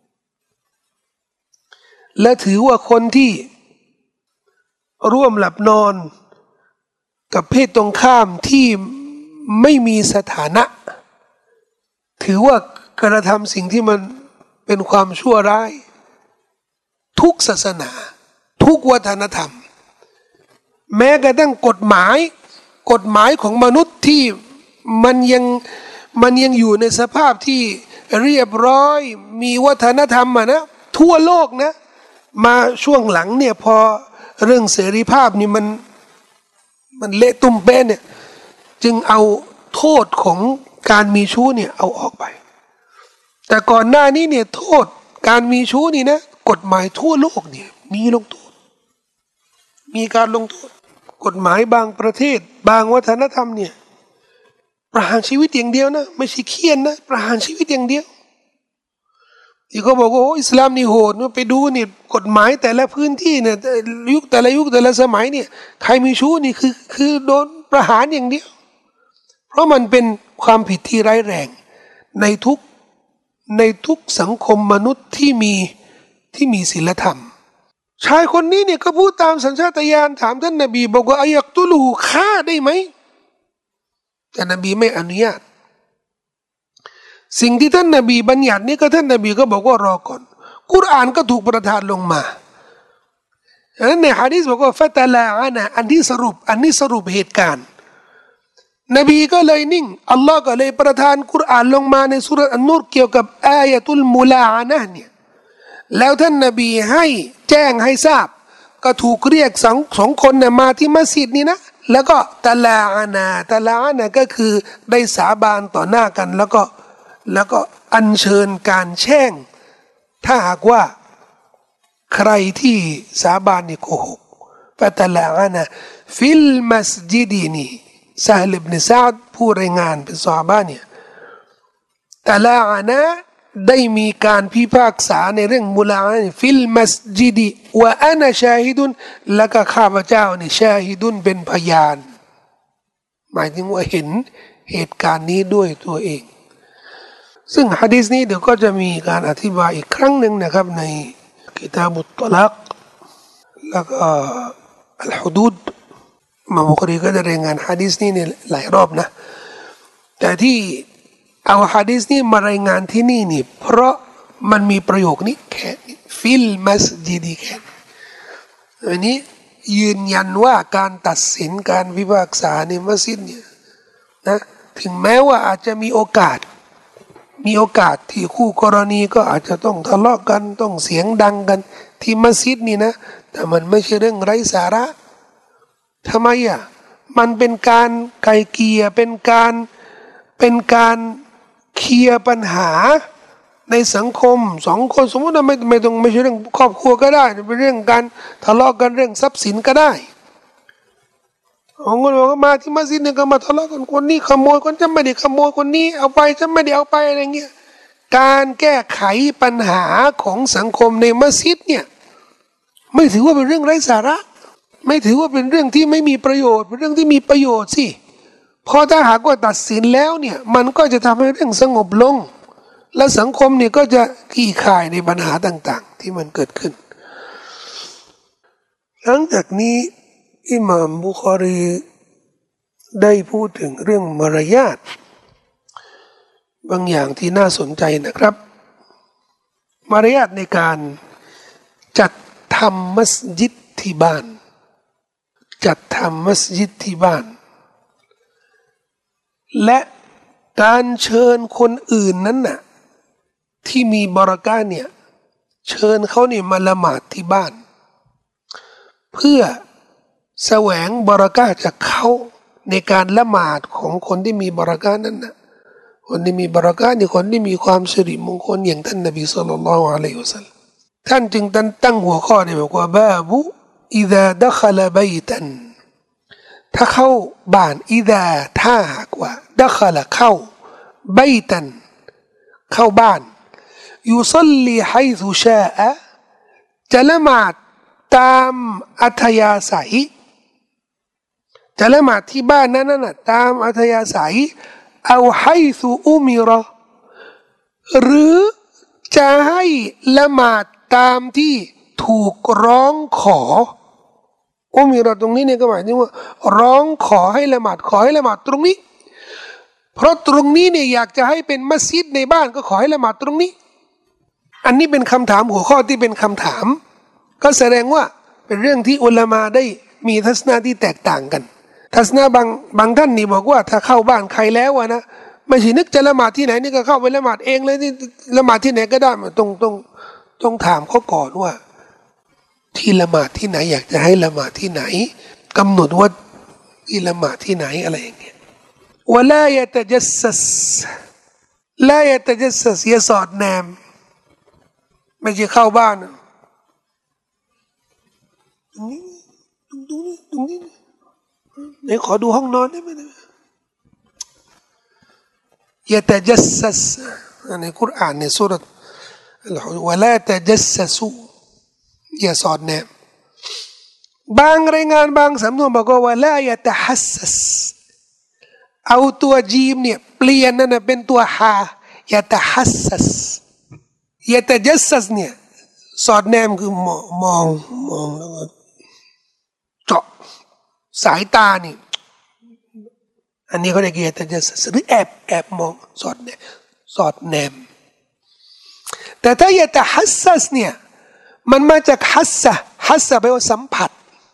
และถือว่าคนที่ร่วมหลับนอนกับเพศตรงข้ามที่ไม่มีสถานะถือว่ากระทำสิ่งที่มันเป็นความชั่วร้ายทุกศาสนาทุกวัฒนธรรมแม้กระทั่งกฎหมายของมนุษย์ที่มันยังอยู่ในสภาพที่เรียบร้อยมีวัฒนธรรมนะทั่วโลกนะมาช่วงหลังเนี่ยพอเรื่องเสรีภาพนี่มันเละตุ้มเป้เนี่ยจึงเอาโทษของการมีชู้เนี่ยเอาออกไปแต่ก่อนหน้านี้เนี่ยโทษการมีชู้นี่นะกฎหมายทั่วโลกเนี่ยมีลงโทษมีการลงโทษกฎหมายบางประเทศบางวัฒนธรรมเนี่ยประหารชีวิตอย่างเดียวนะไม่ใช่เคี่ยนนะประหารชีวิตอย่างเดียวที่เขาบอกว่าโอ้อิสลามนี่โหดไปดูนี่กฎหมายแต่ละพื้นที่เนี่ยยุคแต่ละสมัยเนี่ยใครมีชู้นี่คือโดนประหารอย่างเดียวเพราะมันเป็นความผิดที่ร้ายแรงในทุกสังคมมนุษย์ที่มีศีลธรรมชายคนนี้เนี่ยก็พูดตามสัญชาตญาณถามท่านนบีบอกว่าอายักตุลูฆ่าได้ไหมแต่นบีไม่อนุญาตสิ่งที่ท่านนบีบัญญัตินี่ก็ท่านนบีก็บอกว่ารอก่อนกุรอานก็ถูกประทานลงมาฉะนั้นในหะดีษบอกว่าฟะตะลาอานะอันนี้สรุปเหตุการณ์นบีก็เลยนิ่งอัลลอฮ์ก็เลยประทานกุรอานลงมาในสุรษอันนูรเกี่ยวกับอายะตุลมุลาอานะเนี่ยแล้วท่านนบีให้แจ้งให้ทราบก็ถูกเรียกสองคนเนี่ยมาที่มัสยิดนี่นะแล้วก็ตะลาอานะก็คือได้สาบานต่อหน้ากันแล้วก็อัญเชิญการแช่งถ้าหากว่าใครที่สาบานนี่โกหกฟะตะลาอานะฟิลมัสยิดนี่ซาฮลอิบนุซะอดผู้รายงานเป็นซอฮาบะห์เนี่ยตะลาอานะได้มีการพิพากษาในเรื่องมุลาอานะฟิลมัสยิดวะอานะชาฮิดุนและก็ข้าพเจ้านี่ชาฮิดุนเป็นพยานหมายถึงว่าเห็นเหตุการณ์นี้ด้วยตัวเองซึ่งหะดีษนี้เดี๋ยวก็จะมีการอธิบายอีกครั้งหนึ่งนะครับในกิตาบุตตลักแล้วก็อัลฮุดูดมาบุครีก็ได้รายงานหะดีษนี้เนี่ยหลายรอบนะแต่ที่เอาหะดีษนี้มารายงานที่นี่นี่เพราะมันมีประโยคนี้แค่ฟิลมัสยิดแค่อันนี้ยืนยันว่าการตัดสินการพิพากษาในมัสยิดเนี่ยนะถึงแม้ว่าอาจจะมีโอกาสที่คู่กรณีก็อาจจะต้องทะเลาะกันต้องเสียงดังกันที่มัสยิดนี่นะแต่มันไม่ใช่เรื่องไร้สาระทำไมอ่ะมันเป็นการไกลเกลี่ยเป็นการเคลียร์ปัญหาในสังคมสองคนสมมติว่าไม่ใช่เรื่องครอบครัวก็ได้เป็นเรื่องการทะเลาะกันเรื่องทรัพย์สินก็ได้ของคนบอกว่ามาที่มัสยิดเนี่ยก็มาทะเลาะกันคนนี้ขโมยคนฉันไม่ได้ขโมยคนนี้เอาไปฉันไม่ได้เอาไปอะไรเงี้ยการแก้ไขปัญหาของสังคมในมัสยิดเนี่ยไม่ถือว่าเป็นเรื่องไร้สาระไม่ถือว่าเป็นเรื่องที่ไม่มีประโยชน์เป็นเรื่องที่มีประโยชน์สิพอถ้าหากว่าตัดสินแล้วเนี่ยมันก็จะทำให้เรื่องสงบลงและสังคมเนี่ยก็จะคลี่คลายในปัญหาต่างๆที่มันเกิดขึ้นหลังจากนี้อิหม่ามบุคอรีได้พูดถึงเรื่องมารยาทบางอย่างที่น่าสนใจนะครับมารยาทในการจัดทำมัสยิดที่บ้านจัดทำมัสยิดที่บ้านและการเชิญคนอื่นนั้นน่ะที่มีบารอกาต์เนี่ยเชิญเขาเนี่ยมาละหมาดที่บ้านเพื่อแสวงบารอกาต์จากเขาในการละหมาดของคนที่มีบารอกานั้นนะคนที่มีบารอกาเนี่ยคนที่มีความสิริมงคลอย่างท่านนบีศ็อลลัลลอฮุอะลัยฮิวะซัลลัมท่านจึงตั้งหัวข้อเนี่ยบอกว่าบาบุอิดะดะคละบัยตันถ้าเข้าบ้านอิดะถ้าหากว่าดะคละเข้าบัยตันเข้าบ้านยุซัลลีไฮซุชาอะจะละหมาดตามอัธยาศัยจะละหมาดที่บ้านนั้นน่ะตามอัธยาศัยเอาไฮซุอุมิรอหรือจะให้ละหมาดตามที่ถูกร้องขออุมิรอตรงนี้เนี่ยก็หมายถึงว่าร้องขอให้ละหมาดขอให้ละหมาดตรงนี้เพราะตรงนี้เนี่ยอยากจะให้เป็นมัสยิดในบ้านก็ขอให้ละหมาดตรงนี้อันนี้เป็นคำถามหัวข้อที่เป็นคำถามก็แสดงว่าเป็นเรื่องที่อุลามาได้มีทัศนะที่แตกต่างกันทัศนะบางท่านนี่บอกว่าถ้าเข้าบ้านใครแล้วนะไม่ใช่นึกจะละหมาดที่ไหนนี่ก็เข้าไปละหมาดเองเลยที่ละหมาดที่ไหนก็ได้ต้องถามเขาก่อนว่าที่ละหมาดที่ไหนอยากจะให้ละหมาดที่ไหนกำหนดว่าที่ละหมาดที่ไหนอะไรอย่างเงี้ยวะลายะตะจัสซัสลายะตะจัสซัสอย่าสอดแนมไม่ใช่เข้าบ้านตรงนี้ตรงนี้ไหนขอดูห้องนอนได้ไหมยะตะจัสซัสในกุรอานในสุเราะห์วะลาตะจัสซัสอย่าสอดแนมบางรายงานบางสำนวนบอกว่าลายะตะฮัสซัสเอาตัวจีมเนี่ยเปลี่ยนนั่นนะเป็นตัวฮายะตะฮัสซัสยะตะจัสซัสเนี่ยสอดแนมคือมองแล้วก็เจาะสายตานี่อันนี้เขาเรียกยะตะจัสซัสหรือแอบมองสอดแนมแต่ถ้ายะตะฮัสซัสเนี่ยมันมาจากฮัสซะแปลว่าสัมผัส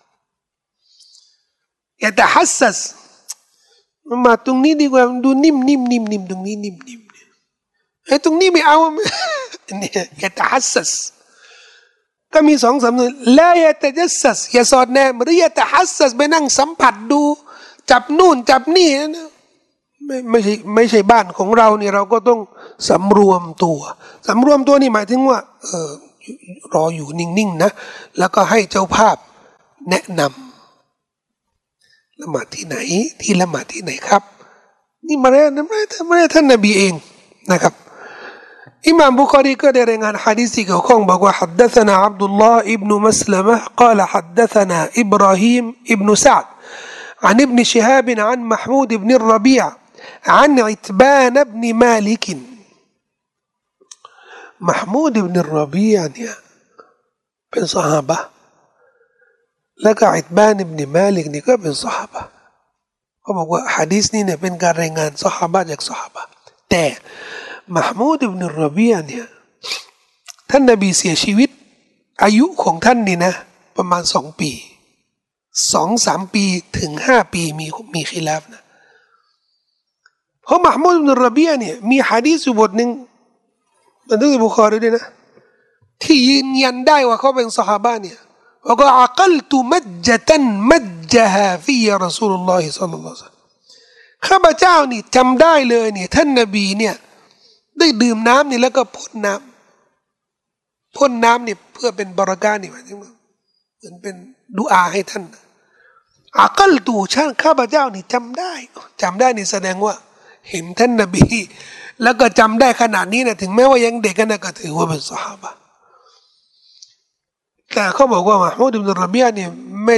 ยะตะฮัสซัสมาตรงนี้ดีกว่าดูนิ่มตรงนี้นิ่มไอ้ตรงนี้ไม่เอาเนี่ยยะตะฮัสซัสก็มีสองสำนวนลายะตะจัสซัสอย่าสอดแนมหรือยะตะฮัสซัสไปนั่งสัมผัสดูจับนู่นจับนี่นะไม่ใช่บ้านของเราเนี่ยเราก็ต้องสำรวมตัวนี่หมายถึงว่ารออยู่นิ่งๆนะแล้วก็ให้เจ้าภาพแนะนำละหมาดที่ไหนที่ละหมาดที่ไหนครับนี่มาเรียนท่านนบีเองนะครับอิหม่ามบุคอรีก็ได้รายงานหะดีษที่เกี่ยวข้องบอกว่าฮัดดะษนาอับดุลลอฮ์อิบนุมัสลามะห์กล่าวฮัดดะษนาอิบราฮิมอิบนุซะอ์عن ابن شهاب عن محمود بن الربيع عن عتبان بن مالك محمود بن الربيعเนี่ยเป็นซอฮาบะห์แล้วก็อิตบานอิบนุมาลิกนี่ก็เป็นซอฮาบะห์เขาบอกว่าหะดีษนี้เนี่ยเป็นการรายงานซอฮาบะห์จากซอฮาบะห์แต่มะห์มูดอิบนุรอบียะเนี่ยท่านนบีเสียชีวิตอายุของท่านนี่นะประมาณ2 ปี2-3 ปีถึง5 ปีมีคิลาฟนะเพราะมะห์มูดอิบนุรอบียะเนี่ยมีหะดีษอยู่บทหนึ่งบันทึกในบุคอรีด้วยนะที่ยืนยันได้ว่าเขาเป็นซอฮาบะห์เนี่ยว่าก็อักลตุมัจญะตันมัจญะฮาฟีรอซูลุลลอฮิศ็อลลัลลอฮุอะลัยฮิวะซัลลัมข้าพเจ้านี่จำได้เลยเนี่ยท่านนบีเนี่ยได้ดื่มน้ำนี่แล้วก็พ่นน้ำนี่เพื่อเป็นบารอกานี่หมายถึงว่าเหมือนเป็นดุอาให้ท่านอักลตุฉันข้าพเจ้านี่จำได้นี่แสดงว่าเห็นท่านนบีแล้วก็จำได้ขนาดนี้นะถึงแม้ว่ายังเด็กกันนะก็ถือว่าเป็นซอฮาบะห์แต่เขาบอกว่ามะห์มูดอิบนุรอบียะห์เนี่ยไม่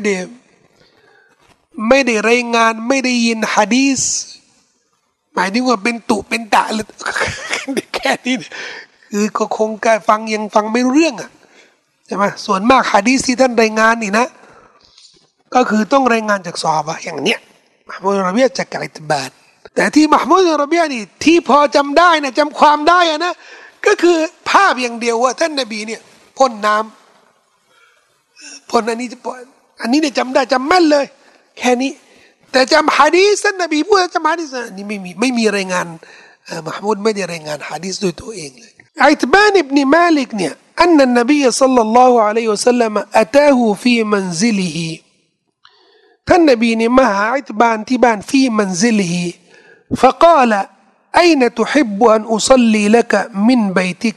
ได้รายงานไม่ได้ยินหะดีษหมายถึงว่าเป็นตุเป็นตะเลยแค่นี้คือก็คงแค่ยังฟังไม่รู้เรื่องอ่ะใช่ไหมส่วนมากหะดีษที่ท่านรายงานนี่นะก็คือต้องรายงานจากซอฮาบะห์อย่างเนี้ยมะห์มูดอิบนุรอบียะห์จากอิตบานแต่ที่มะห์มูดอิบนุรอบียะห์นี่ที่พอจำได้นะจำความได้อะนะก็คือภาพอย่างเดียวว่าท่านนบีเนี่ยพ่นน้ำอันนี้เนี่ยจำได้จำแม่นเลยแค่นี้แต่จำหะดีษท่านนบีพูดจำหะดีษนี่ไม่มีรายงานมะห์มูดไม่ได้รายงานหะดีษด้วยตัวเองเลยอิตบานอิบนุมาลิกเนี่ยอันนันนบีศ็อลลัลลอฮุอะลัยฮิวะซัลลัมอะตาฮูฟีมันซิลิฮิท่านนบีเนี่ยมาหาอิตบานที่บ้านฟีมันซิลี فقال أين تحب أن أصلي لك من بيتك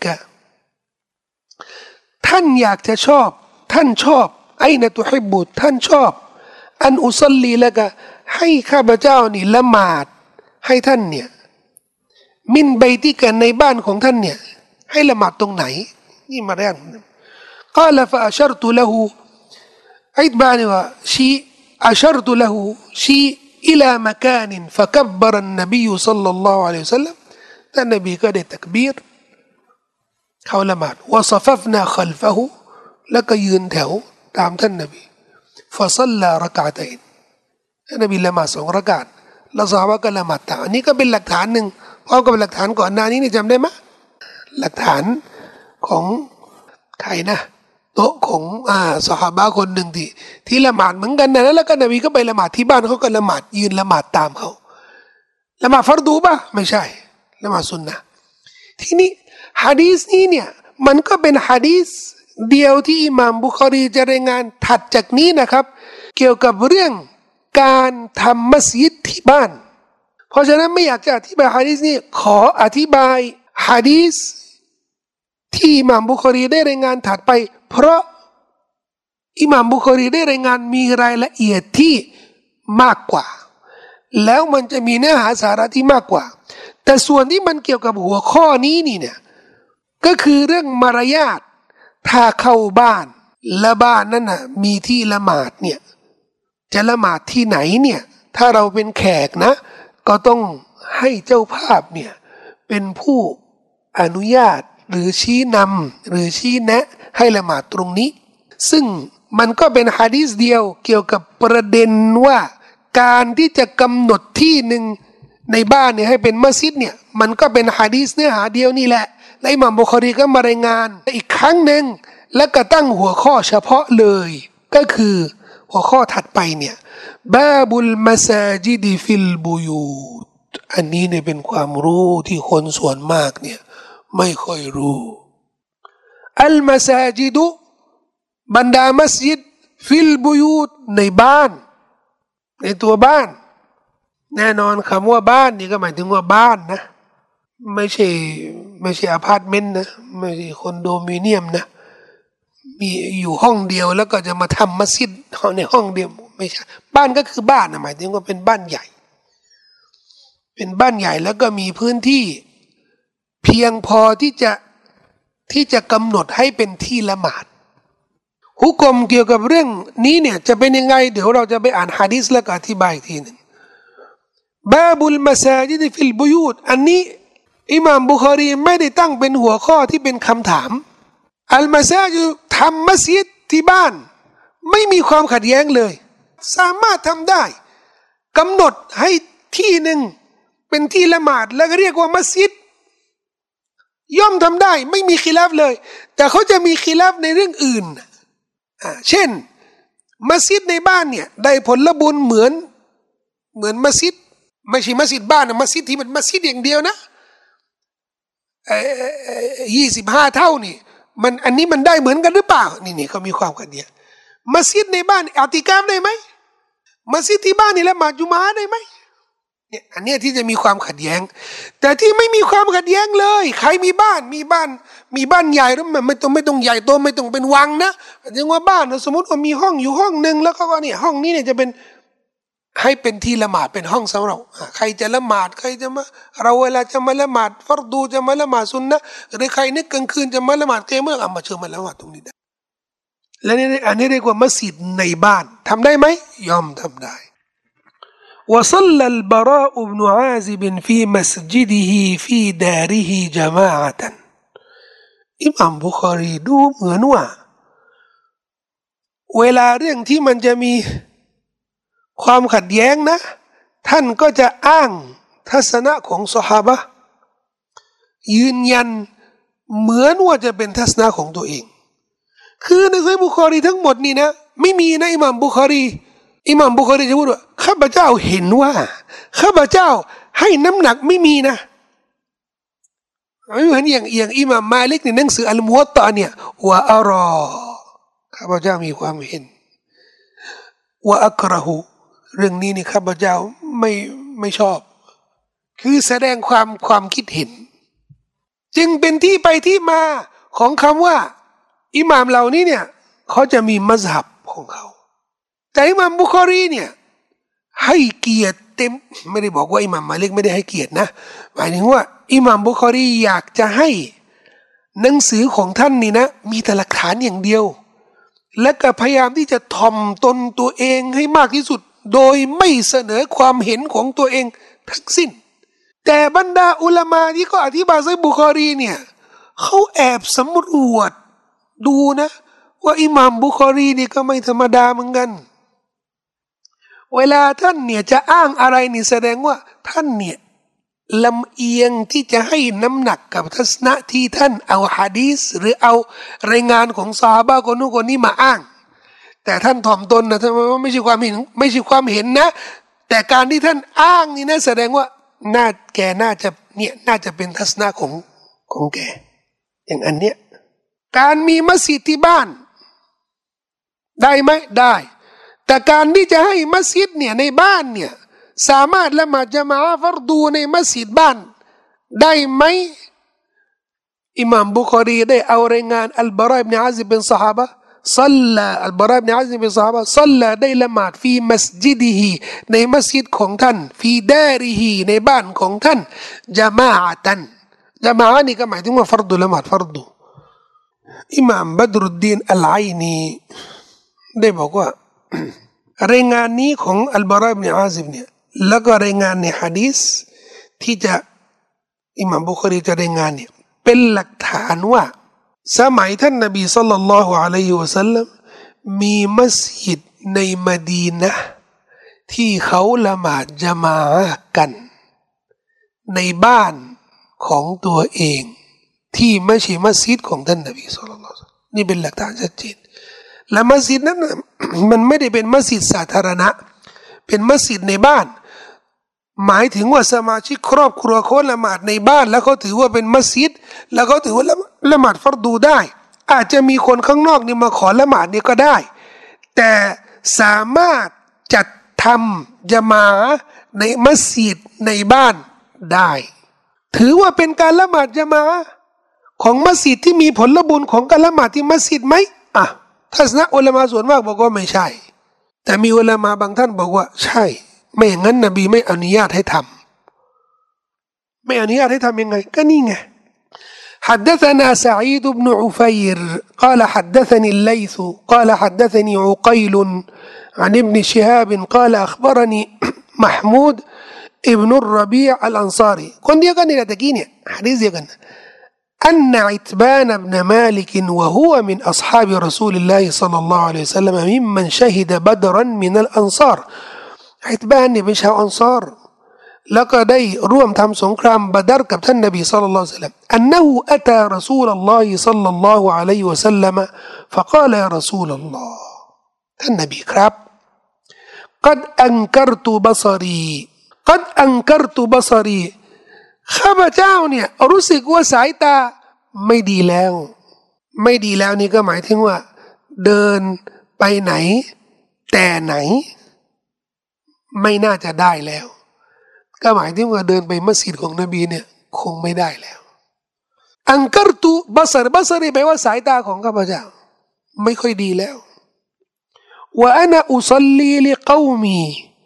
ท่านอยากจะชอบท่านชอบไอ้นะตุฮิบบุท่านชอบอันอุซัลลีละกะให้ข้าพเจ้านี่ละหมาดให้ท่านเนี่ยมินไบติกันในบ้านของท่านเนี่ยให้ละหมาดตรงไหนนี่มาเรื่องก็ละฟะอัชรตุละหูไอ้บ้านว่าชีอัชรตุละหูชีอิลามะกานินฟะกับบรันนบีศ็อลลัลลอฮุอะลัยฮิวะซัลลัมท่านนบีก็ได้ตักบีรเข้าละหมาดวะศะฟัฟนาคัลฟะฮูแล้วก็ยืนแถวตามท่านนบีฟะซัลลาระกะตัยน์ท่านนบีละหมาด2รากาตแล้วซอฮาบะห์ก็ละหมาดตามอันนี้ก็เป็นหลักฐานหนึ่งพร้อมกับหลักฐานก่อนหน้านี้นี่จำได้ไหมหลักฐานของใครนะโต๊ะของซอฮาบะห์คนหนึ่งที่ละหมาดเหมือนกันนะแล้วก็นบีก็ไปละหมาดที่บ้านเขาก็ละหมาดยืนละหมาดตามเขาละหมาดฟัรดูป่ะไม่ใช่ละหมาดซุนนะห์ทีนี้หะดีษนี้เนี่ยมันก็เป็นหะดีษเดียวที่อิหม่ามบุคอรีจะรายงานถัดจากนี้นะครับเกี่ยวกับเรื่องการทำมัสยิดที่บ้านเพราะฉะนั้นไม่อยากจะอธิบายหะดีษนี้ขออธิบายหะดีษที่อิหม่ามบุคอรีได้รายงานถัดไปเพราะอิหม่ามบุคอรีได้รายงานมีรายละเอียดที่มากกว่าแล้วมันจะมีเนื้อหาสาระที่มากกว่าแต่ส่วนที่มันเกี่ยวกับหัวข้อนี้นี่เนี่ยก็คือเรื่องมารยาทถ้าเข้าบ้านและบ้านนั้นน่ะมีที่ละหมาดเนี่ยจะละหมาดที่ไหนเนี่ยถ้าเราเป็นแขกนะก็ต้องให้เจ้าภาพเนี่ยเป็นผู้อนุญาตหรือชี้นำหรือชี้แนะให้ละหมาดตรงนี้ซึ่งมันก็เป็นหะดีษเดียวเกี่ยวกับประเด็นว่าการที่จะกำหนดที่หนึ่งในบ้านเนี่ยให้เป็นมัสยิดเนี่ยมันก็เป็นหะดีษเนื้อหาเดียวนี่แหละและอิหม่ามบุคอรีก็มารายงานอีกครั้งหนึ่งแล้วก็ตั้งหัวข้อเฉพาะเลยก็คือหัวข้อถัดไปเนี่ยบาบุลมัสาจิดฟิลบุยูตอันนี้เนี่ยเป็นความรู้ที่คนส่วนมากเนี่ยไม่ค่อยรู้อัลมัสาจิดุบรรดามัสยิดฟิลบุยูตในบ้านในตัวบ้านแน่นอนคำว่าบ้านนี่ก็หมายถึงว่าบ้านนะไม่ใช่อพาร์ตเมนต์นะไม่ใช่คอนโดมิเนียมนะมีอยู่ห้องเดียวแล้วก็จะมาทำมัสยิดในห้องเดียวไม่ใช่บ้านก็คือบ้านนะหมายถึงว่าเป็นบ้านใหญ่เป็นบ้านใหญ่แล้วก็มีพื้นที่เพียงพอที่จะกำหนดให้เป็นที่ละหมาดฮุกมเกี่ยวกับเรื่องนี้เนี่ยจะเป็นยังไงเดี๋ยวเราจะไปอ่านหะดีษแล้วก็อธิบายอีกทีหนึ่งบาบุลมัสาจิดฟิลบุยูตอันนี้อิหม่ามบุคอรีไม่ได้ตั้งเป็นหัวข้อที่เป็นคำถามอัลมาซาจิดทำมัสยิดที่บ้านไม่มีความขัดแย้งเลยสามารถทำได้กำหนดให้ที่หนึ่งเป็นที่ละหมาดแล้วก็เรียกว่ามัสยิดย่อมทำได้ไม่มีคิลาฟเลยแต่เขาจะมีคิลาฟในเรื่องอื่นเช่นมัสยิดในบ้านเนี่ยได้ผลบุญเหมือนมัสยิดไม่ใช่มัสยิดบ้านนะมัสยิดที่มันมัสยิดอย่างเดียวนะ25 เท่านี่มันอันนี้มันได้เหมือนกันหรือเปล่านี่เขามีความขัดแย้งมัสยิดในบ้านอิติกาฟได้ไหมมัสยิดที่บ้านนี่ละหมาดจุมาได้ไหมเนี่ยอันนี้ที่จะมีความขัดแย้งแต่ที่ไม่มีความขัดแย้งเลยใครมีบ้านใหญ่แล้วมันไม่ต้องใหญ่โตไม่ต้องเป็นวังนะอย่างว่าบ้านสมมติว่ามีห้องอยู่ห้องหนึ่งแล้วก็เนี่ยห้องนี้เนี่ยจะเป็นให้เป็นที่ละหมาดเป็นห้องสำหรับใครจะละหมาดใครจะมาเราเวลาจะมาละหมาดฟัรดูจะมาละหมาดซุนนะหรือใครนึกกลางคืนจะมาละหมาดเกมมาเชิญมาละหมาดตรงนี้ได้และนี่อันนี้เรียกว่ามัสยิดในบ้านทำได้ไหมยอมทำได้ وصلى البراء بن عازب في مسجده في داره جماعة อิหม่ามบุคอรีดูเหมือนว่าเวลาเรื่องที่มันจะมีความขัดแย้งนะท่านก็จะอ้างทัศนะของซอฮาบะห์ยืนยันเหมือนว่าจะเป็นทัศนะของตัวเองคือในซัยบุคอรีทั้งหมดนี่นะไม่มีนะอิหม่ามบุคอรีจะพูดว่าข้าพเจ้าเห็นว่าข้าพเจ้าให้น้ำหนักไม่มีนะไม่เหมือนอย่างอิหม่ามมาลิกในหนังสืออัลมุวัตตะเนี่ยว่าอัรอข้าพเจ้ามีความเห็นว่าอักเราะฮูเรื่องนี้นี่ข้าพเจ้าไม่ชอบคือแสดงความคิดเห็นจึงเป็นที่ไปที่มาของคำว่าอิหม่ามเหล่านี้เนี่ยเขาจะมีมัซฮับของเขาแต่อิหม่ามบุคอรีเนี่ยให้เกียรติเต็มไม่ได้บอกว่าอิหม่ามมาลิกไม่ได้ให้เกียรตินะหมายถึงว่าอิหม่ามบุคอรีอยากจะให้หนังสือของท่านนี่นะมีแต่หลักฐานอย่างเดียวและก็พยายามที่จะถ่อมตนตัวเองให้มากที่สุดโดยไม่เสนอความเห็นของตัวเองทั้งสิ้นแต่บรรดาอุลามาที่ก็อธิบายซอฮีฮ์บุคอรีเนี่ยเขาแอบสำรวจดูนะว่าอิหม่ามบุคอรีนี่ก็ไม่ธรรมดาเหมือนกันเวลาท่านเนี่ยจะอ้างอะไรนี่แสดงว่าท่านเนี่ยลำเอียงที่จะให้น้ำหนักกับทัศนะที่ท่านเอาหะดีษหรือเอารายงานของซอฮาบะห์คนนู้นคนนี้มาอ้างแต่ท่านถ่อมตนนะท่านว่าไม่ใช่ความเห็นนะแต่การที่ท่านอ้างนี่นะแสดงว่าแกน่าจะเป็นทัศนะของแกอย่างอันเนี้ยการมีมัสยิดที่บ้านได้ไหมได้แต่การที่จะให้มัสยิดเนี่ยในบ้านเนี่ยสามารถละหมาดญะมาอะห์ฟัรดูในมัสยิดบ้านได้ไหมอิหม่ามบุคอรีได้เอารายงานอัลบาราอิบนุอาซิบเป็นซอฮาบะห์ซัลลาอัลบาราอิบนุอาซิบเป็นซอฮาบะห์ซัลลาได้ละหมาดฟีมัสยิดิฮิในมัสยิดของท่านฟีดาริฮิในบ้านของท่านญะมาอะตันญะมาอะห์นี่ก็หมายถึงว่าฟัรดูละหมาดฟัรดูอิหม่ามบัดรุดดีนอัลไอนีได้บอกว่ารายงานนี้ของอัลบาราอิบนุอาซิบเนี่ยแล้วก็รายงานในหะดีษที่จะอิหม่ามบุคอรีจะรายงานเนี่ยเป็นหลักฐานว่าสมัยท่านนบีศ็อลลัลลอฮุอะลัยฮิวะซัลลัมมีมัสยิดในมะดีนะห์ที่เขาละหมาดญะมาอะห์กันในบ้านของตัวเองที่ไม่ใช่มัสยิดของท่านนบีศ็อลลัลลอฮุอะลัยฮิวะซัลลัมนี่เป็นหลักฐานชัดเจนและมัสยิดนั้นมันไม่ได้เป็นมัสยิดสาธารณะเป็นมัสยิดในบ้านหมายถึงว่าสมาชิกครอบครัวเขาละหมาดในบ้านแล้วเขาถือว่าเป็นมัสยิดแล้วเขาถือว่าละหมาดฟัรดูได้อาจจะมีคนข้างนอกนี่มาขอละหมาดนี่ก็ได้แต่สามารถจัดทำญะมาอะห์ในมัสยิดในบ้านได้ถือว่าเป็นการละหมาดญะมาอะห์ของมัสยิดที่มีผลบุญของการละหมาดที่มัสยิดไหมทัศนะอุลามะส่วนมากบอกว่าไม่ใช่แต่มีอุลามะบางท่านบอกว่าใช่ไม่อย่างนั้นนบีไม่อนุญาตให้ทำไม่อนุญาตให้ทำยังไงก็นี่ไง حدثنا سعيد بن عفير قال حدثني الليث قال حدثني عقيل عن ابن شهاب قال أخبرني محمود ابن الربيع الأنصاري كن يقول لنا تكيني حديث يقول أن عتبان بن مالك وهو من أصحاب رسول الله صلى الله عليه وسلم ممن شهد بدرا من الأنصار عتبان เนี่ยเป็นชาวอันซอรแล้วก็ได้ร่วมทำสงครามบะดัรกับท่านนบีศ็อลลัลลอฮุอะลัยฮิวะซัลลัมอันนะฮูอะตารอซูลุลลอฮิศ็อลลัลลอฮุอะลัยฮิวะซัลลัมفقال يا رسول الله ท่านนบีครับ قد أنكرت بصري قد أنكرت بصري ข้าพเจ้าเนี่ยรู้สึกว่าสายตาไม่ดีแล้วนี่ก็หมายถึงว่าเดินไปไหนแต่ไหนไม่น่าจะได้แล้วก็หมายถึงว่าเดินไปมัสยิดของนบีเนี่ยคงไม่ได้แล้วอังกัรตุบัสรแปลว่าสายตาของข้าพเจ้าไม่ค่อยดีแล้วว่าอันอุซัลลีลิกอมี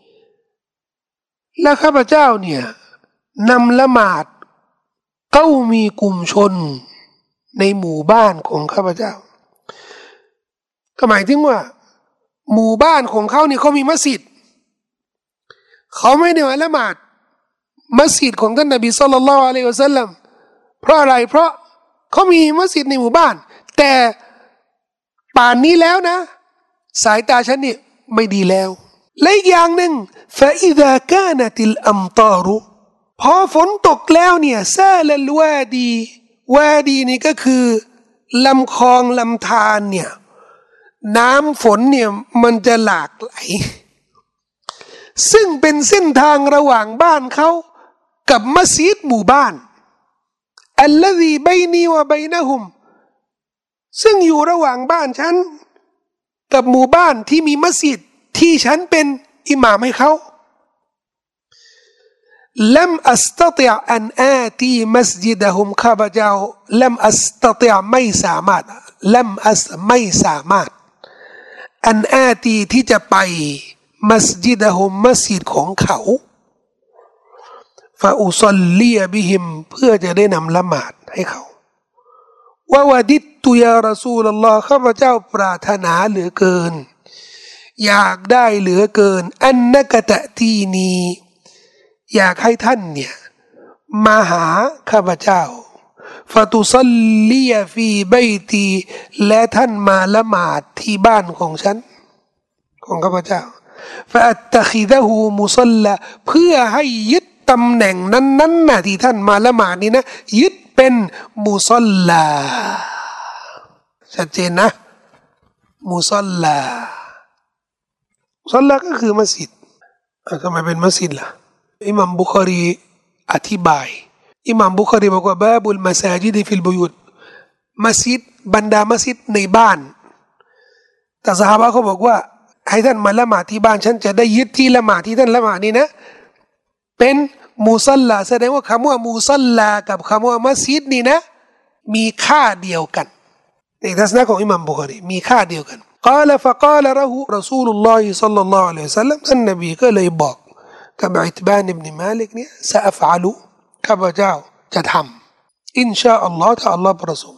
และข้าพเจ้าเนี่ยนำละหมาดเก้ามีกลุ่มชนในหมู่บ้านของข้าพเจ้าก็หมายถึงว่าหมู่บ้านของเขาเนี่ยเขามีมัสยิดเขาไม่ได้มาละหมาดมัสยิดของท่านนบีศ็อลลัลลอฮุอะลัยฮิวะซัลลัมเพราะอะไรเพราะเขามีมัสยิดในหมู่บ้านแต่ป่านนี้แล้วนะสายตาฉันเนี่ยไม่ดีแล้วและอีกอย่างหนึ่งفإذا كانت الأمطارพอฝนตกแล้วเนี่ยซาลลวาดีนี่ก็คือลำคลองลำธารเนี่ยน้ำฝนเนี่ยมันจะหลากไหลซึ่งเป็นเส้นทางระหว่างบ้านเขากับมัสยิดหมู่บ้านอัลลซีบัยนีวะบัยนะฮุมซึ่งอยู่ระหว่างบ้านฉันกับหมู่บ้านที่มีมัสยิดที่ฉันเป็นอิหม่ามให้เขาลัมอัสตติออันอาตีมัสยิดะฮุมข้าพเจ้าลัมอัสตติอไม่สามารถลัมอัสไม่สามารถอันอาตีที่จะไปมัสยิดะฮุมมัสยิดของเขาฟาอุซัลลีบิฮิมเพื่อจะได้นำละหมาดให้เขาวะวะดิตตุยารอซูลุลลอฮ์ข้าพเจ้าปรารถนาเหลือเกินอยากได้เหลือเกินอันนักตะตีนีอยากให้ท่านเนี่ยมาหาข้าพเจ้าฟาตุซัลลีฟีบัยตีและท่านมาละหมาดที่บ้านของฉันของข้าพเจ้าฟาอัตตะคิดะฮูมุซัลลาเพื่อให้ยึดตำแหน่งนั้นๆนะที่ท่านมาละหมาดนี้นะยึดเป็นมุซัลลาชัดเจนนะมุซัลลามุซัลลาก็คือมัสยิดทำไมเป็นมัสยิดล่ะอิหม่ามบุคอรีอธิบายอิหม่ามบุคอรีบอกว่าบาบุลมัสยิดฟิลบุยุตมัสยิดบรรดามัสยิดในบ้านแต่ซอฮาบะห์เขาบอกว่าให้ท่านมาละหมาดที่บ้านฉันจะได้ยึดที่ละหมาดที่ท่านละหมาดนี่นะเป็นมุซัลลาแสดงว่าคำว่ามุซัลลากับคำว่ามัสยิดนี่นะมีค่าเดียวกันในทัศนะของอิหม่ามบุคอรีมีค่าเดียวกันกล่าวฟะกล่าวละหูรอซูลุลลอฮิศ็อลลัลลอฮุอะลัยฮิวะซัลลัมท่านนบีก็เลยบอกกับอิตบานอิบนุมาลิกเนี่ยซะอัฟอะลุข้าพเจ้าจะทำอินชาอัลลอฮ์ถ้าอัลลอฮ์ประสงค์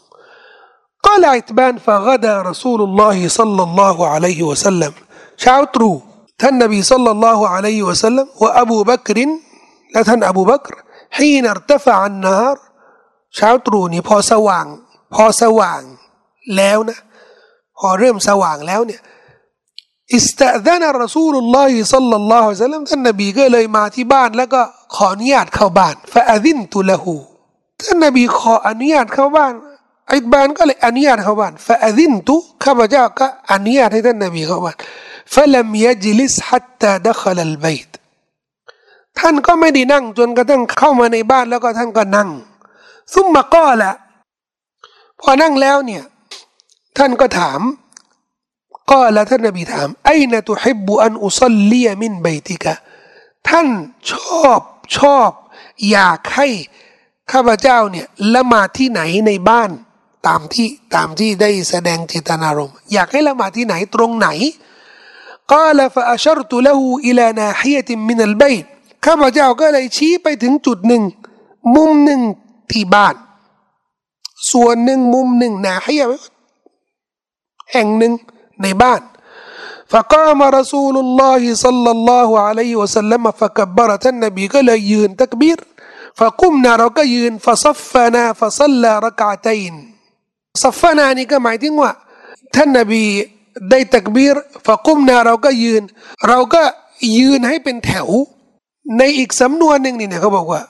قال عتبان فغدا رسول الله صلى الله عليه وسلم เช้าตรู่ท่านนบีศ็อลลัลลอฮุอะลัยฮิวะซัลลัมวะอบูบักรและท่านอบูบักรحين ارتفع النهار เช้าตรู่นี่พอสว่างแล้วนะพอเริ่มสว่างแล้วเนี่ยอิสตะซะนะรอซูลุลลอฮิศ็อลลัลลอฮุอะลัยฮิวะซัลลัมท่านนบีก็เลยมาที่บ้านแล้วก็ขออนุญาตเข้าบ้านฟะอะซินตุละฮูท่านนบีขออนุญาตเข้าบ้านอิตบานก็เลยอนุญาตเข้าบ้านฟะอะซินตุข้าพเจ้าก็อนุญาตให้ท่านนบีเข้าบ้านฟะลัมยะจลิสฮัตตาดะคอลัลบัยตท่านก็ไม่ได้นั่งจนกระทั่งเข้ามาในบ้านแล้วก็ท่านก็นั่งซุมมะกอละพอนั่งแล้วเนี่ยท่านก็ถามก็แล้วท่านนบีถามไอนะตุฮิบบุอันอุซัลลีมินบัยติกะท่านชอบอยากให้ข้าพเจ้าเนี่ยละหมาดที่ไหนในบ้านตามที่ได้แสดงเจตนารมณ์อยากให้ละหมาดที่ไหนตรงไหนกล่าวฟะอัชรตุละฮูอิลานาฮิยะติมินัลบัยตข้าพเจ้าก็เลยชี้ไปถึงจุดหนึ่งมุมหนึ่งที่บ้านส่วนหนึ่งมุมหนึ่งนาฮิยะแห่งหนึ่งในบ้าน فقام رسول الله صلى الله عليه وسلم فكبر ท่านนบีก็เลยยืนตักบีร فقمنا เราก็ยืน فصفنا فصلى ركعتين صفنا นี่ก็หมายถึงว่าท่านนบีได้ตักบีร فقمنا เราก็ยืนให้เป็นแถวในอีกสำนวนหนึ่งนี่เนี่ยเขาบอกว่า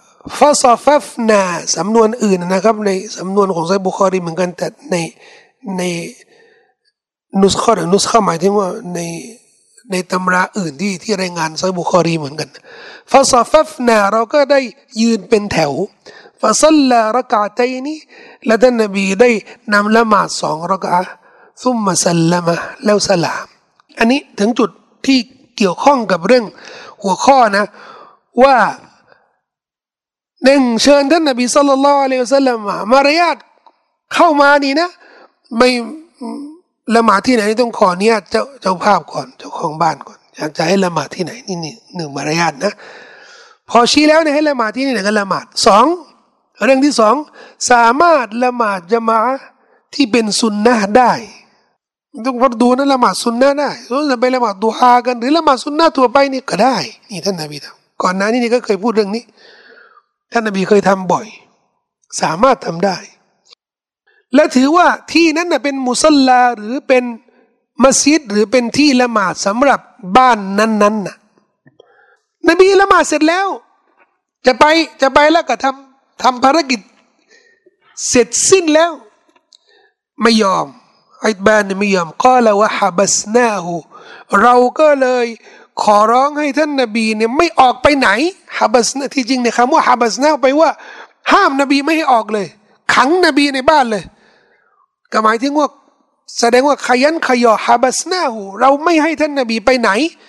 فصففنا สำนวนอื่นนะครับในสำนวนของไซบุคอรีเหมือนกันแต่ในนุสขะหมายถึงว่าในตำราอื่นที่รายงานซอฮีฮ์บุคอรีเหมือนกันฟาซาฟัฟนาเราก็ได้ยืนเป็นแถวฟาซัลลาระกะตัยนีและท่านนบีได้นำละหมาด2 รอกะอะห์ซุมมะซัลลัมะแล้วสลามอันนี้ถึงจุดที่เกี่ยวข้องกับเรื่องหัวข้อนะว่าหนึ่งเชิญท่านนบีศ็อลลัลลอฮุอะลัยฮิวะซัลลัมมารยาทเข้ามานี่นะไม่ละหมาดที่ไหนต้องขอเนี่ยเจ้าภาพก่อนเจ้าของบ้านก่อนอยากจะให้ละหมาดที่ไหนนี่หนึ่งมารยาทนะพอชี้แล้วเนี่ยให้ละหมาดที่นี่ไหนก็ละหมาด2เรื่องที่2สามารถละหมาดญะมาอะห์ที่เป็นซุนนะห์ได้ต้องฟัรดูนะละหมาดซุนนะห์ได้จะไปละหมาดดุฮากันหรือละหมาดซุนนะห์ทั่วไปนี่ก็ได้นี่ท่านนบีทำก่อนหน้านี้ก็เคยพูดเรื่องนี้ท่านนบีเคยทำบ่อยสามารถทำได้และถือว่าที่นั้นน่ะเป็นมุซัลลาหรือเป็นมัสยิดหรือเป็นที่ละหมาดสำหรับบ้านนั้นๆน่ะนบีละหมาดเสร็จแล้วจะไปแล้วก็ทำภารกิจเสร็จสิ้นแล้วไม่ยอมอิตบานไม่ยอมกล่าวว่าฮะบัสนาหูเราก็เลยขอร้องให้ท่านนบีเนี่ยไม่ออกไปไหนฮะบัสนาที่จริงเนี่ยคำว่าฮะบัสนาไปว่าห้ามนบีไม่ให้ออกเลยขังนบีในบ้านเลยก็หมายถึงว่าแสดงว่าขยันขยอฮะบัสนาหูเราไม่ให้ท่านนบีไปไหน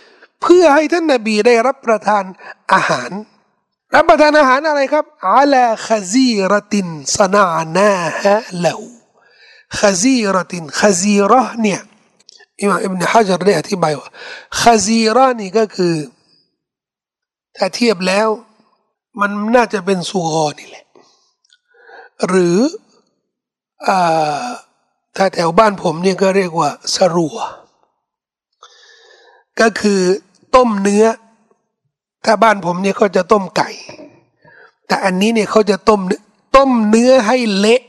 เพื่อให้ท่านนบีได้รับประทานอาหารรับประทานอาหารอะไรครับอาลาขซีรตินสนานาฮะเลวขซีรตินขซีรอเนี่ยอิหม่ามอิบนุฮะญัรได้อธิบายว่าขซีรอนี่ก็คือถ้าเทียบแล้วมันน่าจะเป็นสุกอนี่แหละหรือถ้าแถวบ้านผมเนี่ยก็เรียกว่าสรัวก็คือต้มเนื้อถ้าบ้านผมเนี่ยเขาจะต้มไก่แต่อันนี้เนี่ยเขาจะต้มเนื้อให้เละ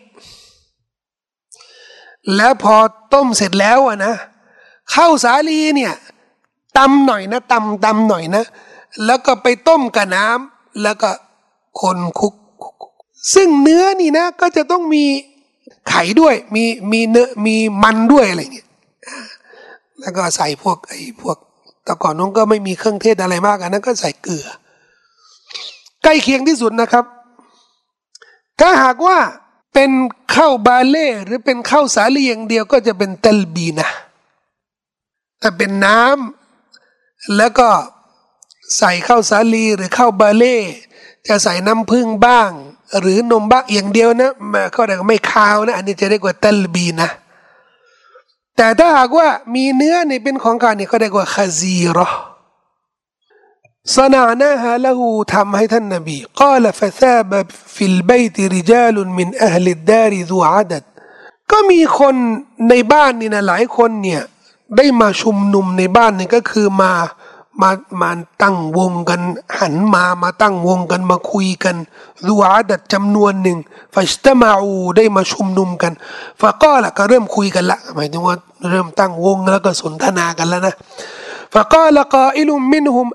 แล้วพอต้มเสร็จแล้วอะนะข้าวสาลีเนี่ยตำหน่อยนะตำหน่อยนะแล้วก็ไปต้มกับน้ำแล้วก็คนคุกซึ่งเนื้อนี่นะก็จะต้องมีไข่ด้วยมีเนื้อมีมันด้วยอะไรเงี้ยแล้วก็ใส่พวกแต่ก่อนน้องก็ไม่มีเครื่องเทศอะไรมากอันนั้นก็ใส่เกลือใกล้เคียงที่สุดนะครับถ้าหากว่าเป็นข้าวบาเล่หรือเป็นข้าวสาลีอย่างเดียวก็จะเป็นตัลบีนะถ้าเป็นน้ำแล้วก็ใส่ข้าวสาลีหรือข้าวบาเล่จะใส่น้ำผึ้งบ้างหรือนมบ้างอย่างเดียวนะก็เรียกไม่คาวนะอันนี้จะเรียกว่าตัลบีนะแต่ถ้าหากว่ามีเนื้อนี่เป็นของการนี่เขาเรียกว่าขซีรอสนานาฮะละหูทำให้ท่านนบีกล่าวฟะซาบะฟิลบัยติริจาลุนมินอัลลิดดาริซุอาดัดก็มีคนในบ้านนี่นะหลายคนเนี่ยได้มาชุมนุมในบ้านนี่ก็คือมาตั้งวงกันหันมาตั้งวงกันมาคุยกันซุอาดัดจำนวนหนึ่งฟัชตะมาอูได้มาชุมนุมกันฟะกอละก็เริ่มคุยกันละหมายถึงว่าเริ่มตั้งวงแล้วก็สนทนากันแล้วนะفقال قائل منهم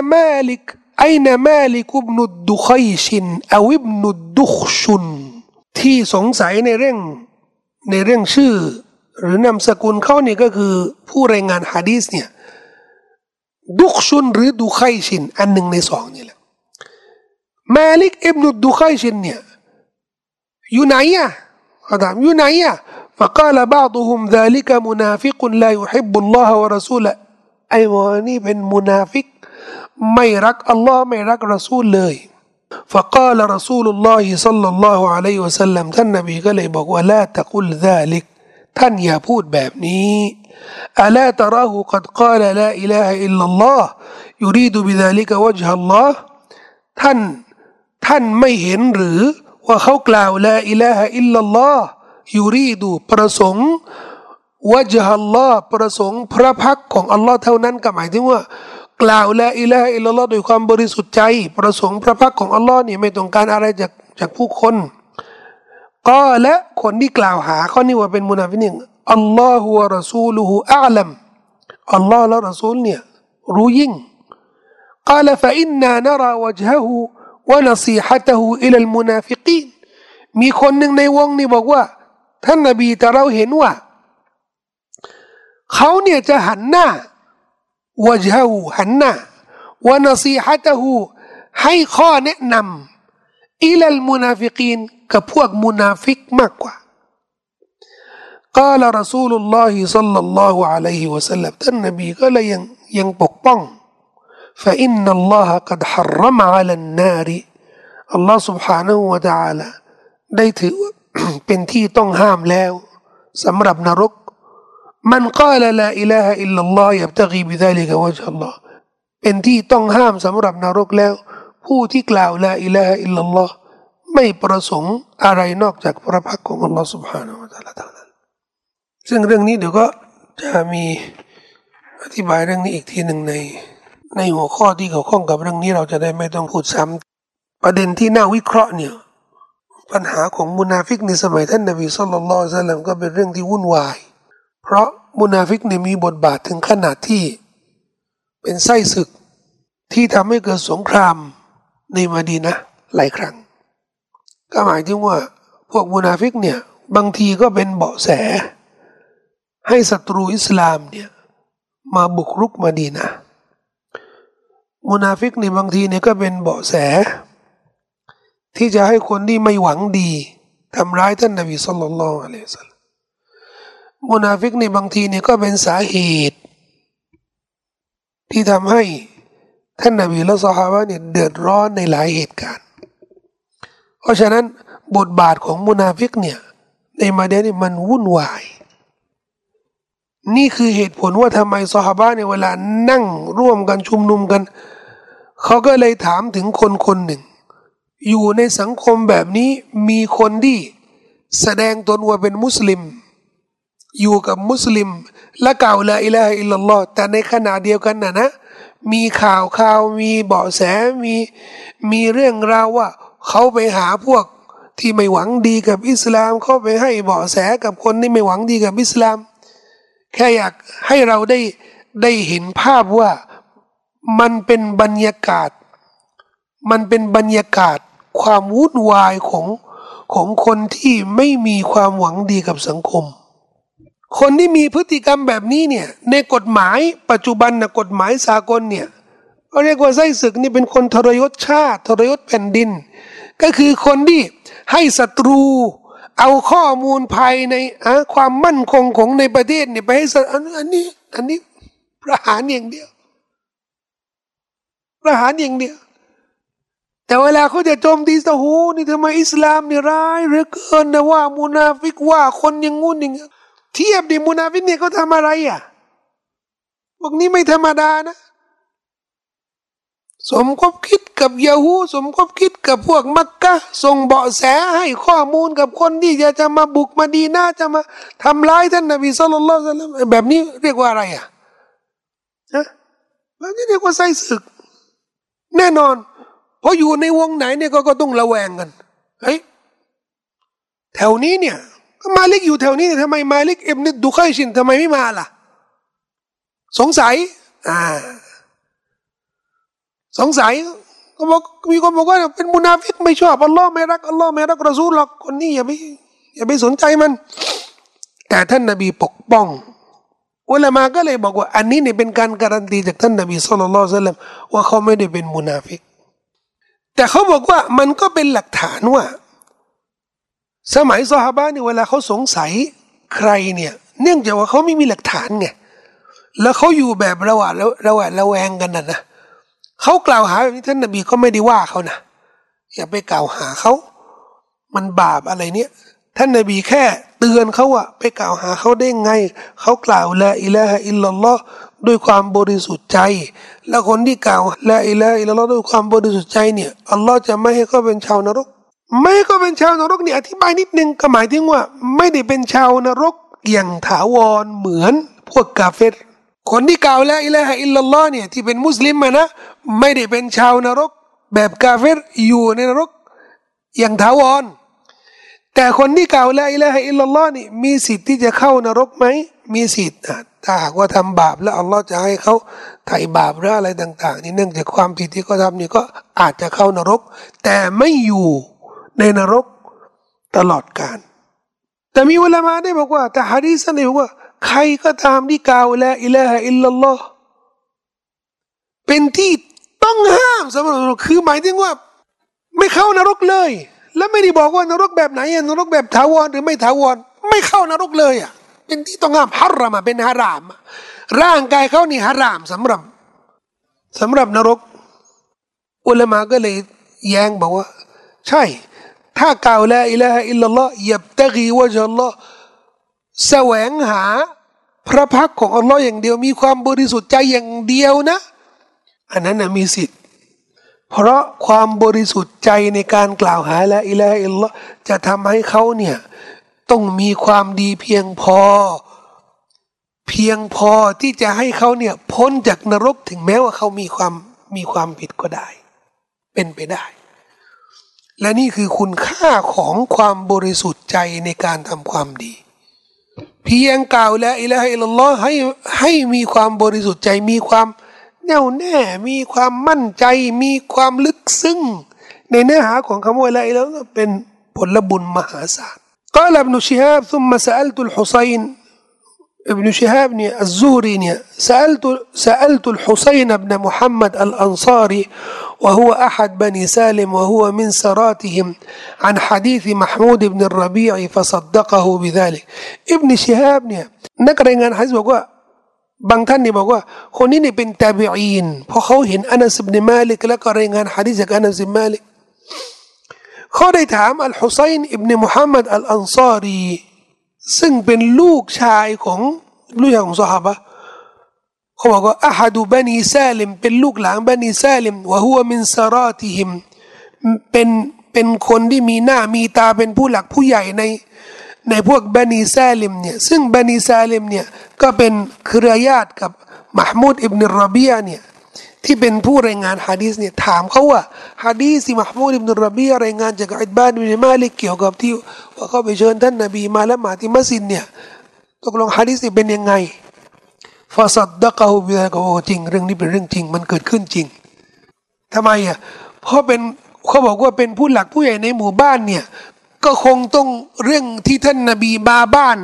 أين مالك ابن الدخيش أو ابن الدخشن ที่สงสัยในเรื่องชื่อหรือนามสกุลเขานี่ก็คือผู้รายงานหะดีษเนี่ยดุกชุนหรือดุไคชินอันหนึ่งในสองนี่แหละมาลิกอิบนุดุไคชินเนี่ยอยู่ไหนอ่ะเขาถามอยู่ไหนอ่ะ فقال بعضهم ذلك منافق لا يحب الله ورسولهไอ้วอนี่เป็นมุนาฟิกไม่รักอัลลอฮ์ไม่รักรอซูลเลย فقال رسول الله صلى الله عليه وسلم ท่านนบีก็เลยบอกว่าلا تقل ذلك ท่านอย่าพูดแบบนี้ ألا تراه قد قال لا إله إلا الله يريد بذلك وجه الله ท่านไม่เห็นหรือว่าเขากล่าว لا إله إلا الله يريد ประสงค์วะจฮ์อัลลอฮ์ประสงค์พระพักของอัลลอฮ์เท่านั้นก็หมายถึงว่ากล่าวละอิลาฮะอิลลัลลอฮ์ด้วยความบริสุทธิ์ใจประสงค์พระพักของอัลลอฮ์นี่ไม่ต้องการอะไรจากผู้คนก็และคนที่กล่าวหาเขานี่ว่าเป็นมุนาฟิกเนี่ยอัลลอฮฺวะรอซูลุฮุอัลลัมอัลลอฮ์และรอซูลเนี่ยรู้ยิ่งกล่าวฟะอินนานะราวะจฮะฮูวะนซีฮะตะฮูอิลลมุนาฟิกีนมีคนหนึ่งในวงนี่บอกว่าท่านนบีแต่เราเห็นว่าเขาเนี่ยจะหันหน้าวะจฮะฮูหันหน้าวะนซีฮะตะฮูให้ข้อแนะนำอิลลมุนาฟิกีนกับพวกมุนาฟิกมากกว่า قال رسول الله صلى الله عليه وسلم ท่านนบีก็เลยยังปกป้อง فإن الله قد حرم على النار อัลลอฮ์ سبحانه และ تعالى ได้ถือเป็นที่ต้องห้ามแล้วสำหรับนรกมันกล่าวละอิลาฮะอิลลัลลอฮ์ยับตะกีบิซาลิกะวะจฮ์อัลลอฮ์เป็นที่ต้องห้ามสำหรับนรกแล้วผู้ที่กล่าวละอิลาฮะอิลลัลลอฮ์ไม่ประสงค์อะไรนอกจากพระพักของอัลลอฮ์ سبحانه และ تعالى เท่านั้นซึ่งเรื่องนี้เดี๋ยวก็จะมีอธิบายเรื่องนี้อีกทีหนึ่งในหัวข้อที่เกี่ยวข้องกับเรื่องนี้เราจะได้ไม่ต้องพูดซ้ำประเด็นที่น่าวิเคราะห์เนี่ยปัญหาของมุนาฟิกในสมัยท่านนบีศ็อลลัลลอฮุอะลัยฮิวะซัลลัมก็เป็นเรื่องที่วุ่นวายเพราะมุนาฟิกเนี่ยมีบทบาทถึงขนาดที่เป็นไส้ศึกที่ทำให้เกิดสงครามในมะดีนะห์หลายครั้งก็หมายถึงว่าพวกมุนาฟิกเนี่ยบางทีก็เป็นเบาะแสให้ศัตรูอิสลามเนี่ยมาบุกรุกมะดีนะห์มุนาฟิกเนี่ยบางทีเนี่ยก็เป็นเบาะแสที่จะให้คนที่ไม่หวังดีทำร้ายท่านนบีศ็อลลัลลอฮุอะลัยฮิวะซัลลัมมุนาฟิกนี่บางทีเนี่ยก็เป็นสาเหตุที่ทำให้ท่านนบีและซอฮาบะห์เนี่ยเดือดร้อนในหลายเหตุการณ์เพราะฉะนั้นบทบาทของมุนาฟิกเนี่ยในมาดีนี่มันวุ่นวายนี่คือเหตุผลว่าทำไมซอฮาบะห์เนี่ยเวลานั่งร่วมกันชุมนุมกันเขาก็เลยถามถึงคนคนหนึ่งอยู่ในสังคมแบบนี้มีคนที่แสดงตนว่าเป็นมุสลิมอยู่กับมุสลิมและกล่าวลาอิลาฮะอิลลัลลอฮ์แต่ในขณะเดียวกันนะมีข่าวมีเบาะแสมีเรื่องราวว่าเขาไปหาพวกที่ไม่หวังดีกับอิสลามเขาไปให้เบาะแสกับคนที่ไม่หวังดีกับอิสลามแค่อยากให้เราได้เห็นภาพว่ามันเป็นบรรยากาศความวุ่นวายของคนที่ไม่มีความหวังดีกับสังคมคนที่มีพฤติกรรมแบบนี้เนี่ยในกฎหมายปัจจุบันนะกฎหมายสากลเนี่ยเขาเรียกว่าไส้ศึกนี่เป็นคนทรยศชาติทรยศแผ่นดินก็คือคนที่ให้ศัตรูเอาข้อมูลภายในความมั่นคงของในประเทศเนี่ยไปให้อันนี้ประหารอย่างเดียวประหารอย่างเดียวแต่เวลาเขาจะโจมตีโอ้โหนี่ทำไมอิสลามนี่ร้ายเหลือเกินนะว่ามุนาฟิกว่าคนอย่างงู้นอย่างนี้เทียบดิมุนาฟิกเนี่ยเขาทำอะไรพวกนี้ไม่ธรรมดานะสมคบคิดกับยะฮูสมคบคิดกับพวกมักกะส่งเบาะแสให้ข้อมูลกับคนที่จะมาบุกมาดีน่าจะมาทำร้ายท่านนบีศ็อลลัลลอฮุอะลัยฮิวะซัลลัมแบบนี้เรียกว่าอะไรนะแบบนี้เรียกว่าไส้ศึกแน่นอนเพราะอยู่ในวงไหนเนี่ยก็ต้องระแวงกันเฮ้ยแถวนี้เนี่ยก็มาลิกอยู่แถวนี้ทำไมมาลิกอิบนุดุคัยชินทำไมไม่มาล่ะสงสัยสงสัยก็บอกมีคนบอกว่าเป็นมุนาฟิกไม่ชอบอัลลอฮ์ไม่รักอัลลอฮ์ไม่รักรอซูลหรอกคนนี้อย่าไปสนใจมันแต่ท่านนบีปกป้องอุลามะก็เลยบอกว่าอันนี้เนี่ยเป็นการการันตีจากท่านนบีศ็อลลัลลอฮุอะลัยฮิวะซัลลัมว่าเขาไม่ได้เป็นมุนาฟิกแต่เขาบอกว่ามันก็เป็นหลักฐานว่าสมัยซอฮาบะห์เนี่ยเวลาเขาสงสัยใครเนี่ยเนื่องจากว่าเขาไม่มีหลักฐานไงแล้วเขาอยู่แบบระหว่างระแวงกันนะเขากล่าวหาแบบนี้ท่านนบีก็ไม่ได้ว่าเขานะอย่าไปกล่าวหาเขามันบาปอะไรเนี่ยท่านนบีแค่เตือนเขาว่าไปกล่าวหาเขาได้ไงเขากล่าวลาอิลาฮะอิลลัลลอฮ์ด้วยความบริสุทธิ์ใจแล้วคนที่กล่าวลาอิลาฮะอิลลัลลอฮ์ด้วยความบริสุทธิ์ใจเนี่ยอัลลอฮ์จะไม่ให้เขาเป็นชาวนรกไม่ก็เป็นชาวนรกเนี่ยอธิบายนิดนึงก็หมายถึงว่าไม่ได้เป็นชาวนรกอย่างถาวรเหมือนพวกกาเฟรคนที่กล่าวลาอิลาฮะอิลลัลลอฮ์เนี่ยที่เป็นมุสลิมนะไม่ได้เป็นชาวนรกแบบกาเฟรอยู่ในนรกอย่างถาวรแต่คนที่กล่าวลาอิลาฮะอิลลัลลอฮ์นี่มีสิทธิ์ที่จะเข้านรกไหมมีสิทธิ์ถ้าหากว่าทำบาปแล้วอัลลอฮ์จะให้เขาไถ่บาปหรืออะไรต่างๆนี่เนื่องจากความผิดที่เขาทำนี่ก็อาจจะเข้านรกแต่ไม่อยู่ในนรกตลอดกาลแต่มีอุลามะได้บอกว่าแต่หะดีษนี่บอกว่าใครก็ตามที่กล่าวลาอิลาฮะอิลลัลลอฮ์เป็นที่ต้องห้ามสำหรับคือหมายถึงว่าไม่เข้านรกเลยและไม่ได้บอกว่านรกแบบไหนนรกแบบถาวรหรือไม่ถาวรไม่เข้านรกเลยเป็นที่ต้องห้ามฮารามเป็นฮารามร่างกายเขานี่ฮารามสำหรับนรกอุลามะก็เลยแย้งบอกว่าใช่ถ้ากล่าวลาอิลาฮะอิลลัลลอฮ์ยับตะกีวะจอัลลอฮ์แสวงหาพระพักของอัลลอฮ์อย่างเดียวมีความบริสุทธิ์ใจอย่างเดียวนะอันนั้นนะมีสิทธิ์เพราะความบริสุทธิ์ใจในการกล่าวหาละอิลาฮะอิลลัลลอฮ์จะทำให้เขาเนี่ยต้องมีความดีเพียงพอที่จะให้เขาเนี่ยพ้นจากนรกถึงแม้ว่าเขามีความผิดก็ได้เป็นไปได้และนี่คือคุณค่าของความบริสุทธิ์ใจในการทำความดีเพียงกล่าวละอิลาฮะอิลลัลลอฮ์ให้มีความบริสุทธิ์ใจมีความแน่วแน่มีความมั่นใจมีความลึกซึ้งในเนื้อหาของคำว่าละอิลาฮะเป็นผลบุญมหาศาลقال ابن شهاب ثم سألت الحسين ابن شهاب الزهري سألت الحسين بن محمد الأنصاري وهو أحد بني سالم وهو من سراتهم عن حديث محمود بن الربيع فصدقه بذلك ابن شهاب نقرأ عن حديث وقال บางท่านนี่บอกว่าคนนี้นี่เป็นตาบิอีนเพราะเขาเห็นอานัสบินมาลิกแล้วก็รายงานหะดีษจากอานัสบินมาลิกเขาได้ถามอัลฮุซัยน์อิบนุมุฮัมมัดอัลอันซารีซึ่งเป็นลูกชายของซอฮาบะห์เขาบอกว่าอะฮัดุบันีซาลิมเป็นลูกหลานบันีซาลิมวะฮุวะมินซาราติฮิมเป็นคนที่มีหน้ามีตาเป็นผู้หลักผู้ใหญ่ในพวกบันีซาลิมเนี่ยซึ่งบันีซาลิมเนี่ยก็เป็นเครือญาติกับมะห์มูดอิบนุรอบียะห์เนี่ยที่เป็นผู้รายงานหะดีษเนี่ยถามเขาว่าหะดีษที่มะห์มูดอิบนุรอบียะห์รายงานจากอิบานบินมาลิกเกี่ยวกับที่ว่าเขาไปเชิญท่านนบีมาละหมาดที่มัสยิดเนี่ยตกลงหะดีษนี่เป็นยังไงฟาซัดดะกะฮูบิซาลิกโอ้จริงเรื่องนี้เป็นเรื่องจริงมันเกิดขึ้นจริงทำไมอ่ะเพราะเขาบอกว่าเป็นผู้หลักผู้ใหญ่ในหมู่บ้านเนี่ยก็คงต้องเรื่องที่ท่านนบีมาบ้าน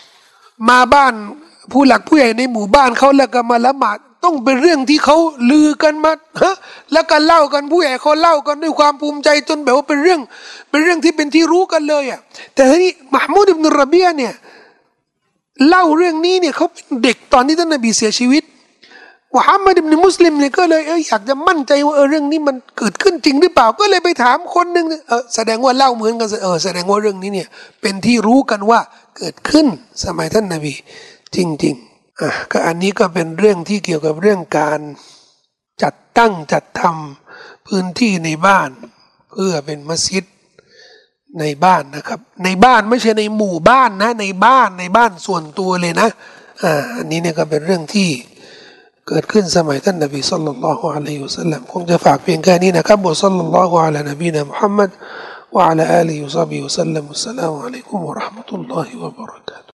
ผู้หลักผู้ใหญ่ในหมู่บ้านเขาแล้วก็มาละหมาดต้องเป็นเรื่องที่เขาลือกันมาแล้วก็เล่ากันผู้ใหญ่เขาเล่ากันด้วยความภูมิใจจนแบบว่าเป็นเรื่องที่เป็นที่รู้กันเลยอ่ะแต่ทีนี้มะห์มูดอิบนุรอบียะห์เนี่ยเล่าเรื่องนี้เนี่ยเขาเป็นเด็กตอนที่ท่านนบีเสียชีวิตมุฮัมมัดอิบนุมุสลิมเนี่ยก็เลยอยากจะมั่นใจว่าเรื่องนี้มันเกิดขึ้นจริงหรือเปล่าก็เลยไปถามคนหนึ่งแสดงว่าเล่าเหมือนกันแสดงว่าเรื่องนี้เนี่ยเป็นที่รู้กันว่าเกิดขึ้นสมัยท่านนบีจริงๆก็อันนี้ก็เป็นเรื่องที่เกี่ยวกับเรื่องการจัดทำพื้นที่ในบ้านเพื่อเป็นมัสยิดในบ้านนะครับในบ้านไม่ใช่ในหมู่บ้านนะในบ้านส่วนตัวเลยนะอันนี้เนี่ยก็เป็นเรื่องที่เกิดขึ้นสมัยท่านนบีศ็อลลัลลอฮุอะลัยฮิวะซัลลัมคงจะฝากเพียงแค่นี้นะครับวะศ็อลลัลลอฮุอะลานบีนะมุฮัมมัดวะอะลาอาลิฮิวะศอฮบิฮิวะซัลลัมอัสสลามุอะลัยกุมวะเราะห์มะตุลลอฮิวะบะเราะกาตุฮ์